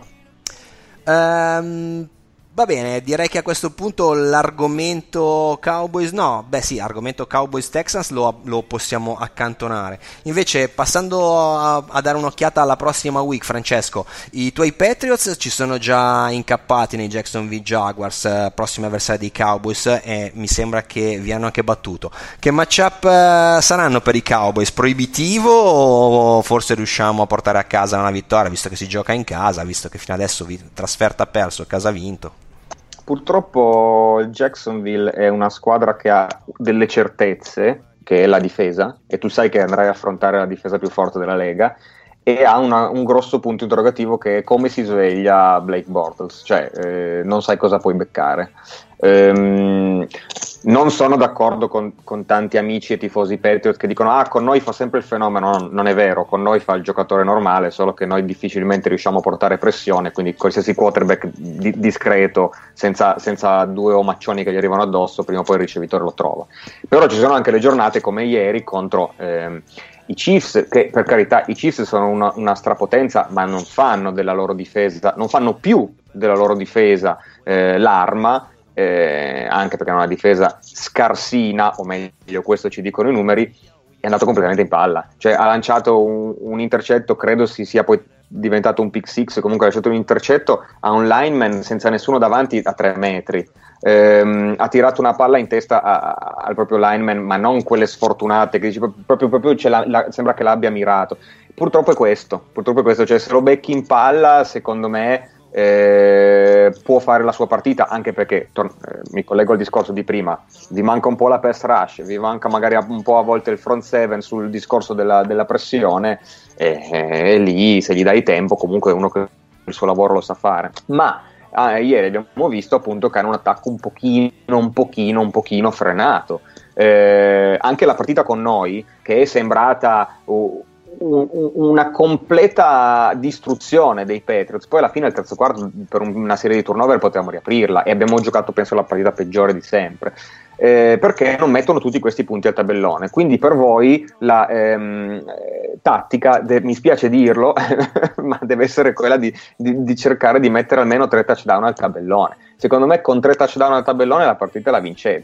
[SPEAKER 3] Um, Va bene, direi che a questo punto l'argomento Cowboys, no, beh sì, argomento Cowboys Texans lo, lo possiamo accantonare. Invece, passando a, a dare un'occhiata alla prossima week, Francesco, i tuoi Patriots ci sono già incappati nei Jacksonville Jaguars, eh, prossimi avversari dei Cowboys, e mi sembra che vi hanno anche battuto. Che matchup eh, saranno per i Cowboys? Proibitivo o forse riusciamo a portare a casa una vittoria, visto che si gioca in casa, visto che fino adesso vi, trasferta perso, casa vinto?
[SPEAKER 6] Purtroppo il Jacksonville è una squadra che ha delle certezze, che è la difesa, e tu sai che andrai a affrontare la difesa più forte della Lega, e ha una, un grosso punto interrogativo che è come si sveglia Blake Bortles, cioè eh, non sai cosa puoi beccare. Ehm, non sono d'accordo con, con tanti amici e tifosi Patriot che dicono ah, con noi fa sempre il fenomeno. Non, non è vero, con noi fa il giocatore normale, solo che noi difficilmente riusciamo a portare pressione, quindi qualsiasi quarterback di, discreto, senza, senza due omaccioni che gli arrivano addosso, prima o poi il ricevitore lo trova. Però ci sono anche le giornate come ieri contro ehm, i Chiefs, che per carità i Chiefs sono una, una strapotenza, ma non fanno della loro difesa, non fanno più della loro difesa eh, l'arma, eh, anche perché è una difesa scarsina, o meglio questo ci dicono i numeri. È andato completamente in palla, cioè ha lanciato un, un intercetto, credo si sia poi diventato un pick six, comunque ha lasciato un intercetto a un lineman senza nessuno davanti a tre metri. Ehm, ha tirato una palla in testa a, a, al proprio lineman, ma non quelle sfortunate che dici, proprio, proprio ce l'ha, la, sembra che l'abbia mirato. Purtroppo è questo, purtroppo è questo, cioè se lo becchi in palla, secondo me eh, può fare la sua partita, anche perché tor- eh, mi collego al discorso di prima, vi manca un po' la pass rush, vi manca magari un po' a volte il front seven sul discorso della, della pressione, e, e lì se gli dai tempo comunque è uno che il suo lavoro lo sa fare. Ma ah, ieri abbiamo visto appunto che hanno un attacco un pochino un pochino un pochino frenato, eh, anche la partita con noi, che è sembrata uh, una completa distruzione dei Patriots, poi alla fine al terzo quarto per una serie di turnover potevamo riaprirla e abbiamo giocato penso la partita peggiore di sempre, eh, perché non mettono tutti questi punti al tabellone. Quindi per voi la ehm, tattica, de- mi spiace dirlo ma deve essere quella di, di, di cercare di mettere almeno tre touchdown al tabellone. Secondo me con tre touchdown al tabellone la partita la vincete.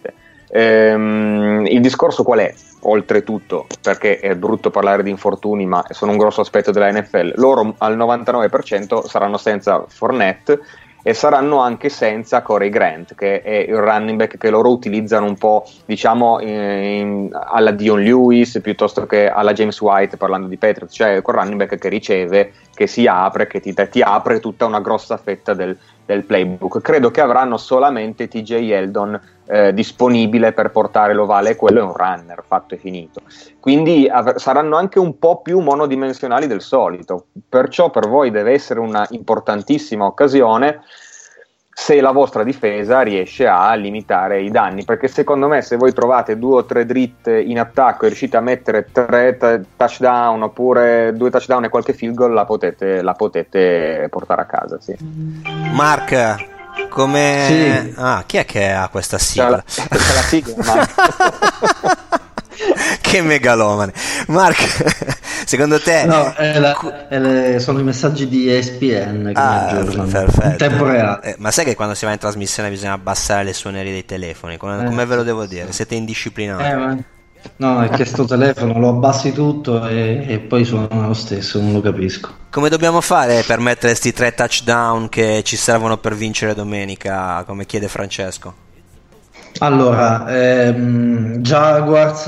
[SPEAKER 6] Ehm, il discorso qual è? Oltretutto, perché è brutto parlare di infortuni, ma sono un grosso aspetto della N F L, loro al novantanove per cento saranno senza Fournette e saranno anche senza Corey Grant, che è il running back che loro utilizzano un po', diciamo, in, alla Dion Lewis piuttosto che alla James White, parlando di Patriots, cioè quel running back che riceve, che si apre, che ti, ti apre tutta una grossa fetta del, del playbook. Credo che avranno solamente T J Yeldon eh, disponibile per portare l'ovale, e quello è un runner fatto e finito, quindi av- saranno anche un po' più monodimensionali del solito, perciò per voi deve essere una importantissima occasione se la vostra difesa riesce a limitare i danni, perché secondo me se voi trovate due o tre dritte in attacco e riuscite a mettere tre t- touchdown oppure due touchdown e qualche field goal, la potete, la potete portare a casa, sì.
[SPEAKER 3] Mark, come...
[SPEAKER 4] Sì.
[SPEAKER 3] Ah, chi è che ha questa sigla?
[SPEAKER 6] C'è la, c'è la sigla, Mark.
[SPEAKER 3] Che megalomane. Mark, secondo te...
[SPEAKER 4] No, è la, è le, sono i messaggi di E S P N che
[SPEAKER 3] ah,
[SPEAKER 4] mi aggiornano
[SPEAKER 3] perfetto.
[SPEAKER 4] in tempo reale.
[SPEAKER 3] Eh, ma sai che quando si va in trasmissione bisogna abbassare le suonerie dei telefoni? Come,
[SPEAKER 4] Eh.
[SPEAKER 3] come ve lo devo dire? Siete indisciplinati.
[SPEAKER 4] Eh, ma... No, è che sto telefono lo abbassi tutto e, e poi suona lo stesso, non lo capisco.
[SPEAKER 3] Come dobbiamo fare per mettere sti tre touchdown che ci servono per vincere domenica, come chiede Francesco?
[SPEAKER 4] Allora, ehm, Jaguars,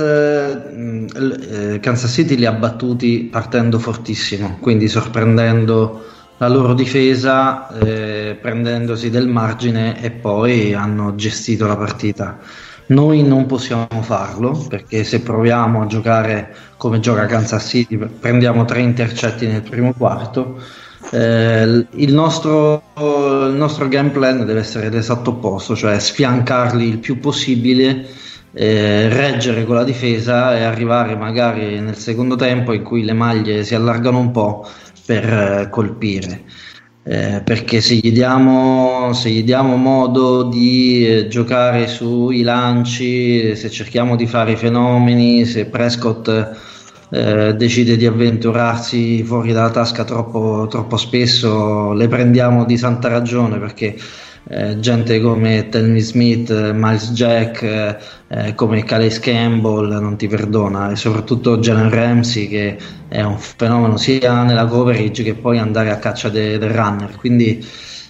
[SPEAKER 4] eh, Kansas City li ha battuti partendo fortissimo, quindi sorprendendo la loro difesa, eh, prendendosi del margine, e poi hanno gestito la partita. Noi non possiamo farlo, perché se proviamo a giocare come gioca Kansas City, prendiamo tre intercetti nel primo quarto. Eh, il, nostro, il nostro game plan deve essere l'esatto opposto, cioè sfiancarli il più possibile, eh, reggere con la difesa e arrivare magari nel secondo tempo in cui le maglie si allargano un po' per eh, colpire. Eh, perché se gli diamo, se gli diamo modo di eh, giocare sui lanci, se cerchiamo di fare i fenomeni, se Prescott eh, decide di avventurarsi fuori dalla tasca troppo, troppo spesso, le prendiamo di santa ragione, perché eh, gente come Tellin Smith, Miles Jack, eh, eh, come Calais Campbell non ti perdona, e soprattutto Jalen Ramsey, che è un fenomeno sia nella coverage che poi andare a caccia de- del runner, quindi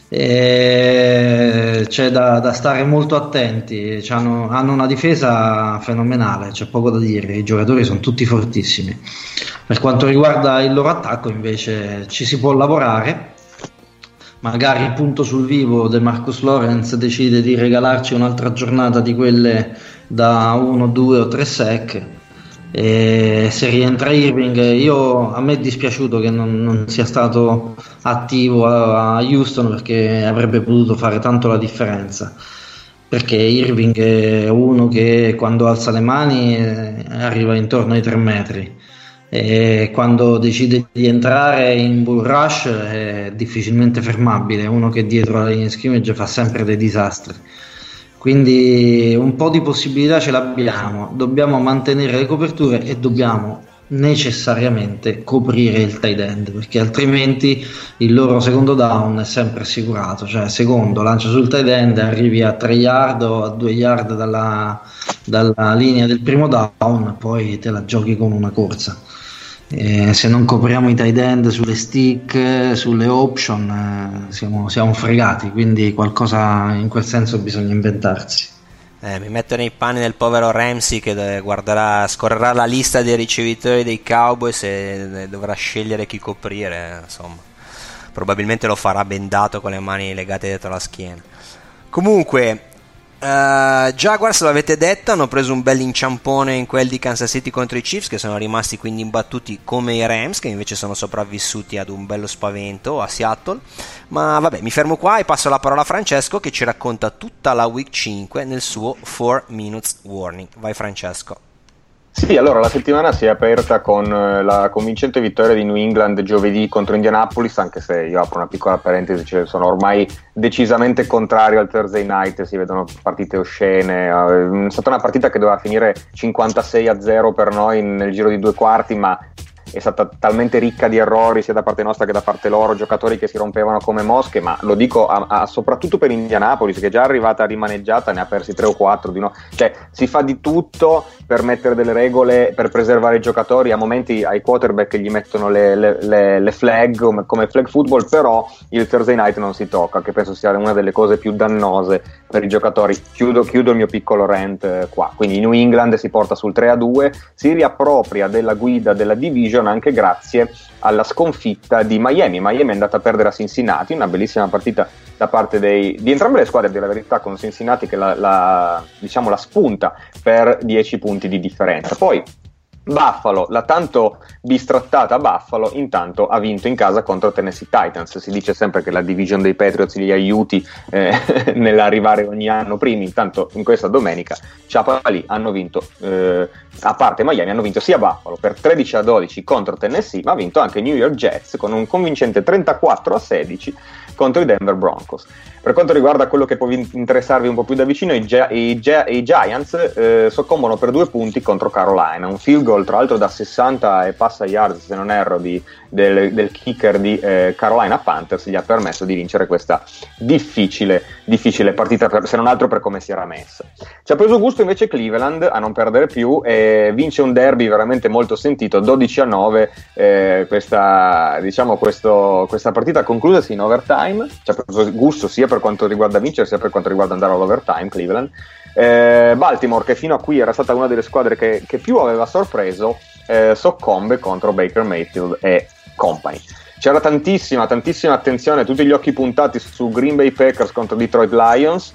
[SPEAKER 4] eh, c'è da, da stare molto attenti. C'hanno, hanno una difesa fenomenale, c'è poco da dire, i giocatori sono tutti fortissimi. Per quanto riguarda il loro attacco invece ci si può lavorare, magari il punto sul vivo De Marcus Lawrence decide di regalarci un'altra giornata di quelle da uno, due o tre sec, e se rientra Irving, io, a me è dispiaciuto che non, non sia stato attivo a, a Houston, perché avrebbe potuto fare tanto la differenza, perché Irving è uno che quando alza le mani eh, arriva intorno ai tre metri, e quando decide di entrare in bull rush è difficilmente fermabile, uno che dietro la linea scrimmage fa sempre dei disastri. Quindi un po' di possibilità ce l'abbiamo, dobbiamo mantenere le coperture e dobbiamo necessariamente coprire il tight end, perché altrimenti il loro secondo down è sempre assicurato, cioè secondo lancia sul tight end, arrivi a tre yard o a due yard dalla, dalla linea del primo down, poi te la giochi con una corsa. Eh, se non copriamo i tight end sulle stick, sulle option, eh, siamo, siamo fregati, quindi qualcosa in quel senso bisogna inventarsi.
[SPEAKER 3] Eh, mi metto nei panni del povero Ramsey che guarderà, scorrerà la lista dei ricevitori dei Cowboys e dovrà scegliere chi coprire, insomma probabilmente lo farà bendato con le mani legate dietro la schiena. Comunque Uh, Jaguars, l'avete detto, hanno preso un bel inciampone in quel di Kansas City contro i Chiefs, che sono rimasti quindi imbattuti come i Rams, che invece sono sopravvissuti ad un bello spavento a Seattle. Ma vabbè, mi fermo qua e passo la parola a Francesco, che ci racconta tutta la week cinque nel suo four minutes warning. Vai Francesco.
[SPEAKER 6] Sì, allora la settimana si è aperta con la convincente vittoria di New England giovedì contro Indianapolis, anche se io apro una piccola parentesi, cioè sono ormai decisamente contrario al Thursday night, si vedono partite oscene, è stata una partita che doveva finire cinquantasei a zero per noi nel giro di due quarti, ma è stata talmente ricca di errori sia da parte nostra che da parte loro, giocatori che si rompevano come mosche, ma lo dico a, a, soprattutto per Indianapolis, che è già arrivata rimaneggiata, ne ha persi tre o quattro di no. Cioè si fa di tutto per mettere delle regole, per preservare i giocatori, a momenti ai quarterback gli mettono le, le, le, le flag come, come flag football, però il Thursday night non si tocca, che penso sia una delle cose più dannose per i giocatori. Chiudo, chiudo il mio piccolo rant eh, qua. Quindi New England si porta sul tre a due, si riappropria della guida della division anche grazie alla sconfitta di Miami. Miami è andata a perdere a Cincinnati, una bellissima partita da parte dei, di entrambe le squadre, della verità, con Cincinnati che la, la, diciamo, la spunta per dieci punti di differenza. Poi Buffalo, la tanto bistrattata Buffalo, intanto ha vinto in casa contro Tennessee Titans. Si dice sempre che la division dei Patriots li aiuti eh, nell'arrivare ogni anno primi, intanto in questa domenica Ciapali hanno vinto, eh, a parte Miami, hanno vinto sia Buffalo per tredici a dodici contro Tennessee, ma ha vinto anche New York Jets con un convincente trentaquattro a sedici contro i Denver Broncos. Per quanto riguarda quello che può interessarvi un po' più da vicino, i, Gi- i, Gi- i Giants eh, soccombono per due punti contro Carolina. Un field goal, tra l'altro, da sessanta e passa yards, se non erro, di, del, del kicker di eh, Carolina Panthers gli ha permesso di vincere questa difficile, difficile partita, per, se non altro per come si era messa. Ci ha preso gusto invece Cleveland a non perdere più e vince un derby veramente molto sentito, dodici a nove, eh, questa, diciamo, questo, questa partita conclusasi in overtime. Ci ha preso gusto sia per quanto riguarda vincere sia per quanto riguarda andare all'overtime Cleveland. eh, Baltimore, che fino a qui era stata una delle squadre che, che più aveva sorpreso, eh, soccombe contro Baker Mayfield e company. C'era tantissima, tantissima attenzione, tutti gli occhi puntati su Green Bay Packers contro Detroit Lions.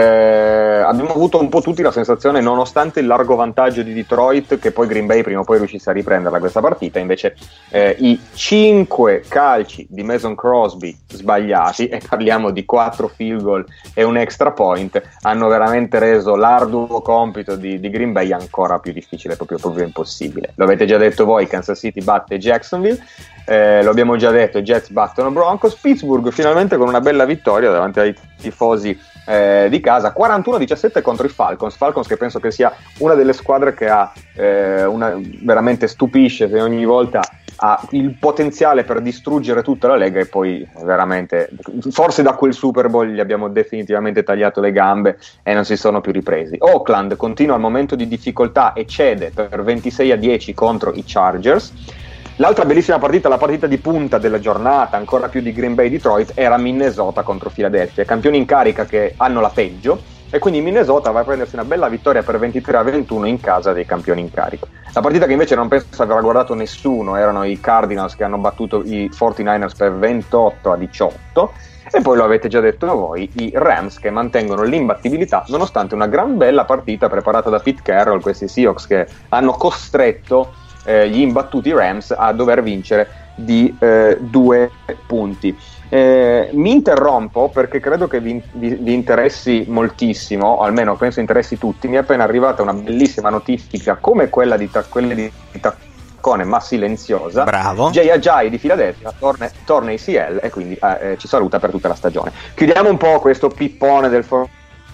[SPEAKER 6] Eh, abbiamo avuto un po' tutti la sensazione, nonostante il largo vantaggio di Detroit, che poi Green Bay prima o poi riuscisse a riprenderla questa partita. Invece eh, i cinque calci di Mason Crosby sbagliati, e parliamo di quattro field goal e un extra point, hanno veramente reso l'arduo compito di, di Green Bay ancora più difficile, proprio, proprio impossibile. Lo avete già detto voi, Kansas City batte Jacksonville. Eh, lo abbiamo già detto, i Jets battono Broncos. Pittsburgh finalmente con una bella vittoria davanti ai tifosi eh, di casa, quarantuno a diciassette contro i Falcons. Falcons che penso che sia una delle squadre che ha eh, una, veramente stupisce, che ogni volta ha il potenziale per distruggere tutta la Lega, e poi veramente forse da quel Super Bowl gli abbiamo definitivamente tagliato le gambe e non si sono più ripresi. Oakland continua al momento di difficoltà e cede per ventisei a dieci contro i Chargers. L'altra bellissima partita, la partita di punta della giornata, ancora più di Green Bay Detroit, era Minnesota contro Philadelphia, campioni in carica che hanno la peggio, e quindi Minnesota va a prendersi una bella vittoria per ventitré a ventuno in casa dei campioni in carica. La partita che invece non penso avrà guardato nessuno erano i Cardinals, che hanno battuto i quarantanovers per ventotto a diciotto, e poi lo avete già detto voi, i Rams che mantengono l'imbattibilità nonostante una gran bella partita preparata da Pete Carroll, questi Seahawks che hanno costretto Eh, gli imbattuti Rams a dover vincere di eh, due punti. Eh, mi interrompo perché credo che vi, vi, vi interessi moltissimo, o almeno penso interessi tutti. Mi è appena arrivata una bellissima notifica come quella di, quelle di Taccone, ma silenziosa.
[SPEAKER 3] Bravo.
[SPEAKER 6] Jay Ajayi di Philadelphia torna, torna in C L e quindi eh, ci saluta per tutta la stagione. Chiudiamo un po' questo pippone del four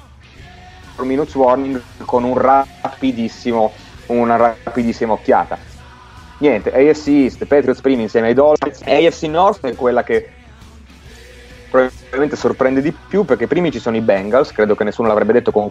[SPEAKER 6] minutes warning con un rapidissimo una rapidissima occhiata. Niente, A F C East, Patriots primi insieme ai Dolphins. A F C North è quella che probabilmente sorprende di più, perché primi ci sono i Bengals, credo che nessuno l'avrebbe detto con...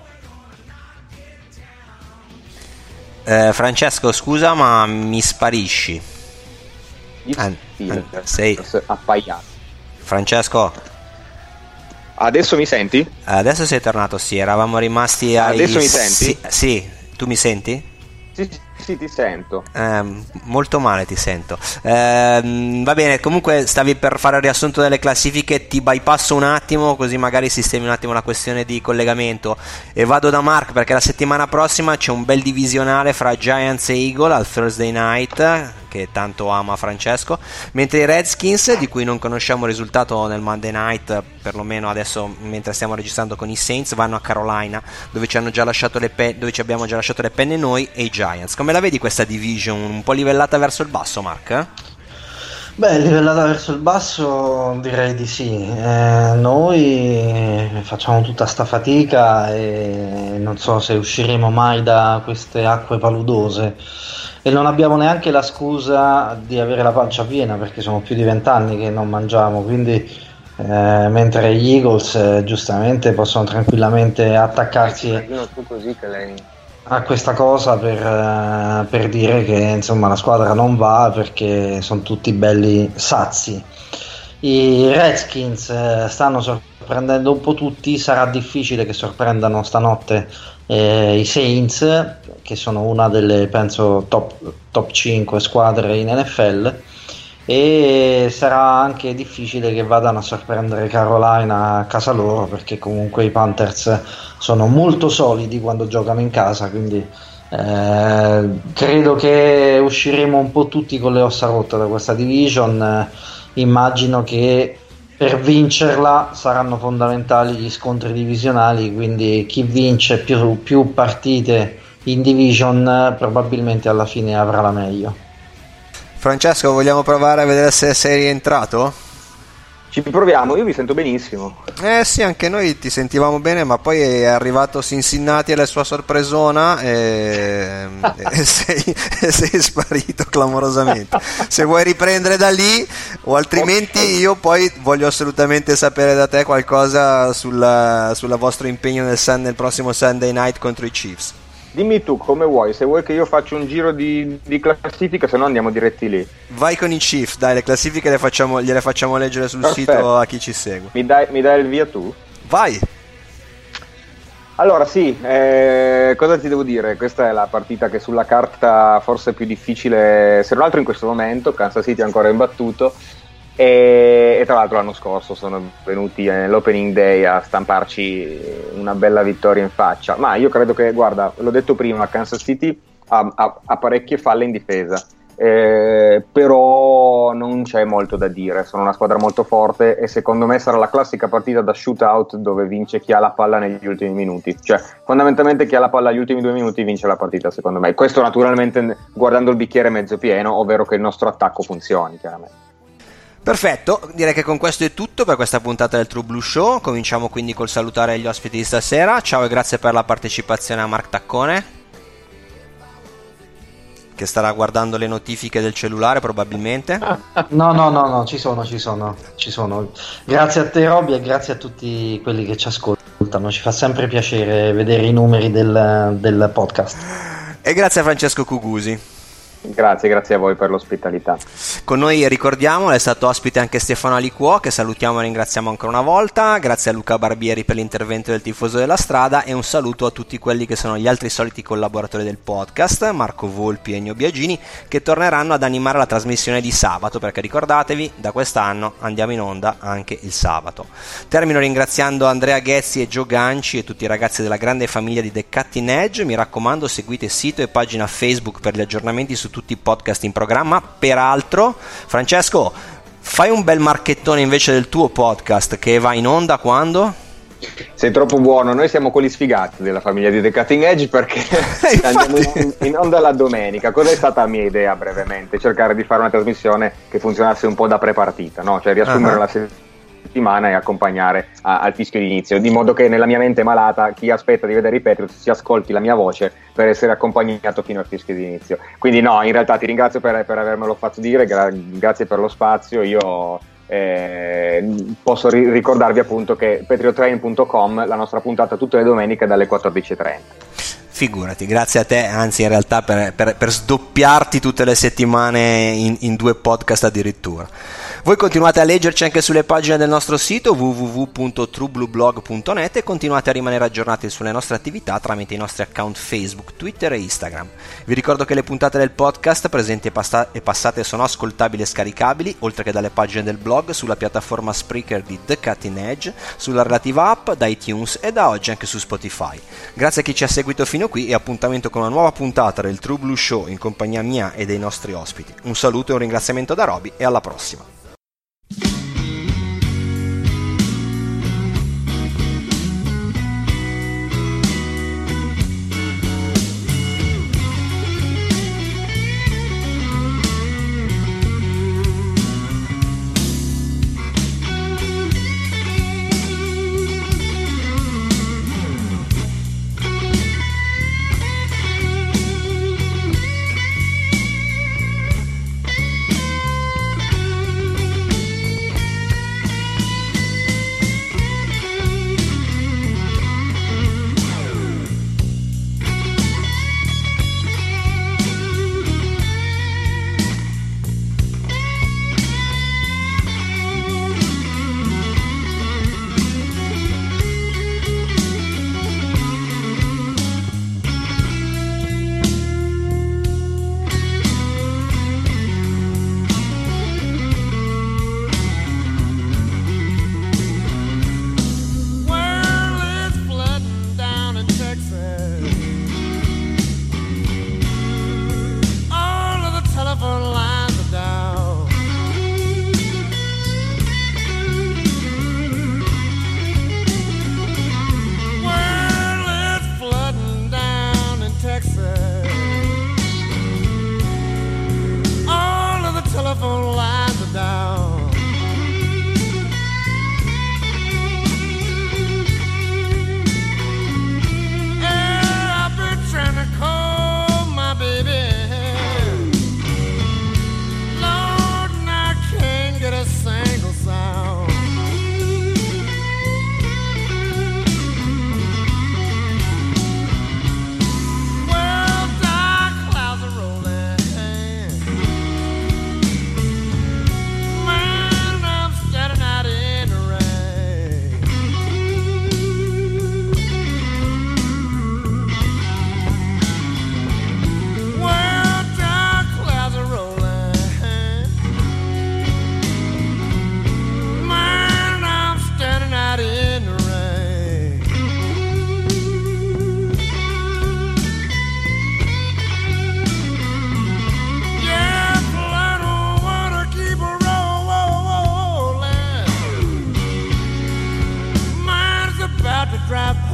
[SPEAKER 3] eh, Francesco, scusa, ma mi sparisci.
[SPEAKER 6] Ah,
[SPEAKER 3] sei
[SPEAKER 6] appaiato.
[SPEAKER 3] Francesco,
[SPEAKER 6] adesso mi senti?
[SPEAKER 3] Adesso sei tornato, sì, eravamo rimasti ai...
[SPEAKER 6] Adesso mi senti?
[SPEAKER 3] Sì, sì. Tu mi senti?
[SPEAKER 6] Sì, sì, ti sento.
[SPEAKER 3] Eh, molto male ti sento. Eh, va bene, comunque stavi per fare il riassunto delle classifiche, ti bypasso un attimo così magari sistemi un attimo la questione di collegamento e vado da Mark, perché la settimana prossima c'è un bel divisionale fra Giants e Eagle al Thursday Night, che tanto ama Francesco, mentre i Redskins, di cui non conosciamo il risultato nel Monday Night, perlomeno adesso mentre stiamo registrando con i Saints, vanno a Carolina, dove ci hanno già lasciato le pe- dove ci abbiamo già lasciato le penne noi, e i Giants. Come la vedi questa division? Un po' livellata verso il basso, Mark?
[SPEAKER 4] Beh, livellata verso il basso direi di sì. Eh, noi facciamo tutta sta fatica e non so se usciremo mai da queste acque paludose e non abbiamo neanche la scusa di avere la pancia piena perché sono più di vent'anni che non mangiamo, quindi eh, mentre gli Eagles eh, giustamente possono tranquillamente attaccarsi a questa cosa per, eh, per dire che insomma la squadra non va perché sono tutti belli sazi. I Redskins eh, stanno sorprendendo un po' tutti, sarà difficile che sorprendano stanotte eh, i Saints, che sono una delle penso top, top cinque squadre in N F L, e sarà anche difficile che vadano a sorprendere Carolina a casa loro perché comunque i Panthers sono molto solidi quando giocano in casa, quindi eh, credo che usciremo un po' tutti con le ossa rotte da questa division. Eh, immagino che per vincerla saranno fondamentali gli scontri divisionali, quindi chi vince più, più partite in division probabilmente alla fine avrà la meglio.
[SPEAKER 3] Francesco, vogliamo provare a vedere se sei rientrato?
[SPEAKER 6] Ci proviamo, io vi sento benissimo.
[SPEAKER 3] Eh sì, anche noi ti sentivamo bene, ma poi è arrivato Cincinnati alla sua sorpresona e, e sei, sei sparito clamorosamente. Se vuoi riprendere da lì o altrimenti io poi voglio assolutamente sapere da te qualcosa sulla, sulla vostro impegno nel, nel prossimo Sunday Night contro i Chiefs.
[SPEAKER 6] Dimmi tu come vuoi, se vuoi che io faccia un giro di, di classifica, se no andiamo diretti lì.
[SPEAKER 3] Vai con i Chiefs, dai, le classifiche le facciamo, gliele facciamo leggere sul Perfetto. Sito a chi ci segue.
[SPEAKER 6] Mi dai, mi dai il via tu?
[SPEAKER 3] Vai!
[SPEAKER 6] Allora sì, eh, cosa ti devo dire? Questa è la partita che sulla carta forse è più difficile, se non altro in questo momento. Kansas City è ancora imbattuto. E, e tra l'altro l'anno scorso sono venuti nell'opening day a stamparci una bella vittoria in faccia, ma io credo che, guarda, l'ho detto prima, Kansas City ha, ha, ha parecchie falle in difesa, eh, però non c'è molto da dire, sono una squadra molto forte e secondo me sarà la classica partita da shootout dove vince chi ha la palla negli ultimi minuti, cioè fondamentalmente chi ha la palla agli ultimi due minuti vince la partita, secondo me. Questo naturalmente guardando il bicchiere mezzo pieno, ovvero che il nostro attacco funzioni chiaramente.
[SPEAKER 3] Perfetto, direi che con questo è tutto per questa puntata del True Blue Show. Cominciamo quindi col salutare gli ospiti di stasera. Ciao e grazie per la partecipazione a Mark Taccone, che starà guardando le notifiche del cellulare probabilmente.
[SPEAKER 4] No, no, no, no, ci sono, ci sono, ci sono. Grazie a te Robby e grazie a tutti quelli che ci ascoltano. Ci fa sempre piacere vedere i numeri del, del podcast.
[SPEAKER 3] E grazie a Francesco Cugusi.
[SPEAKER 6] Grazie, grazie a voi per l'ospitalità.
[SPEAKER 3] Con noi, ricordiamo, è stato ospite anche Stefano Aliquò, che salutiamo e ringraziamo ancora una volta. Grazie a Luca Barbieri per l'intervento del tifoso della strada e un saluto a tutti quelli che sono gli altri soliti collaboratori del podcast, Marco Volpi e Ennio Biagini, che torneranno ad animare la trasmissione di sabato, perché ricordatevi, da quest'anno andiamo in onda anche il sabato. Termino ringraziando Andrea Ghezzi e Gio Ganci e tutti i ragazzi della grande famiglia di The Cutting Edge. Mi raccomando, seguite sito e pagina Facebook per gli aggiornamenti su tutti i podcast in programma. Peraltro, Francesco, fai un bel marchettone invece del tuo podcast che va in onda quando?
[SPEAKER 6] Sei troppo buono, noi siamo quelli sfigati della famiglia di The Cutting Edge perché andiamo in, in onda la domenica. Cosa è stata la mia idea brevemente? Cercare di fare una trasmissione che funzionasse un po' da prepartita, no? Cioè riassumere uh-huh. la settimana e accompagnare a, al fischio d'inizio, di modo che nella mia mente malata chi aspetta di vedere i Patriots si ascolti la mia voce per essere accompagnato fino al fischio d'inizio. Quindi no, in realtà ti ringrazio per, per avermelo fatto dire, gra- grazie per lo spazio. Io eh, posso ri- ricordarvi appunto che patriot train punto com, la nostra puntata tutte le domeniche dalle quattordici e trenta.
[SPEAKER 3] Figurati, grazie a te, anzi in realtà per, per, per sdoppiarti tutte le settimane in, in due podcast addirittura. Voi continuate a leggerci anche sulle pagine del nostro sito w w w punto true blue blog punto net e continuate a rimanere aggiornati sulle nostre attività tramite i nostri account Facebook, Twitter e Instagram. Vi ricordo che le puntate del podcast presenti e, passa- e passate sono ascoltabili e scaricabili, oltre che dalle pagine del blog, sulla piattaforma Spreaker di The Cutting Edge, sulla relativa app, da iTunes e da oggi anche su Spotify. Grazie a chi ci ha seguito fino qui e appuntamento con una nuova puntata del True Blue Show in compagnia mia e dei nostri ospiti. Un saluto e un ringraziamento da Roby e alla prossima.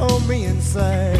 [SPEAKER 9] hold me inside.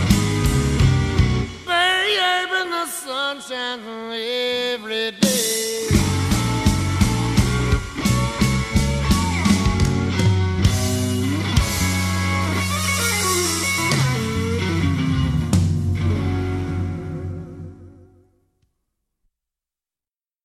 [SPEAKER 9] Every day.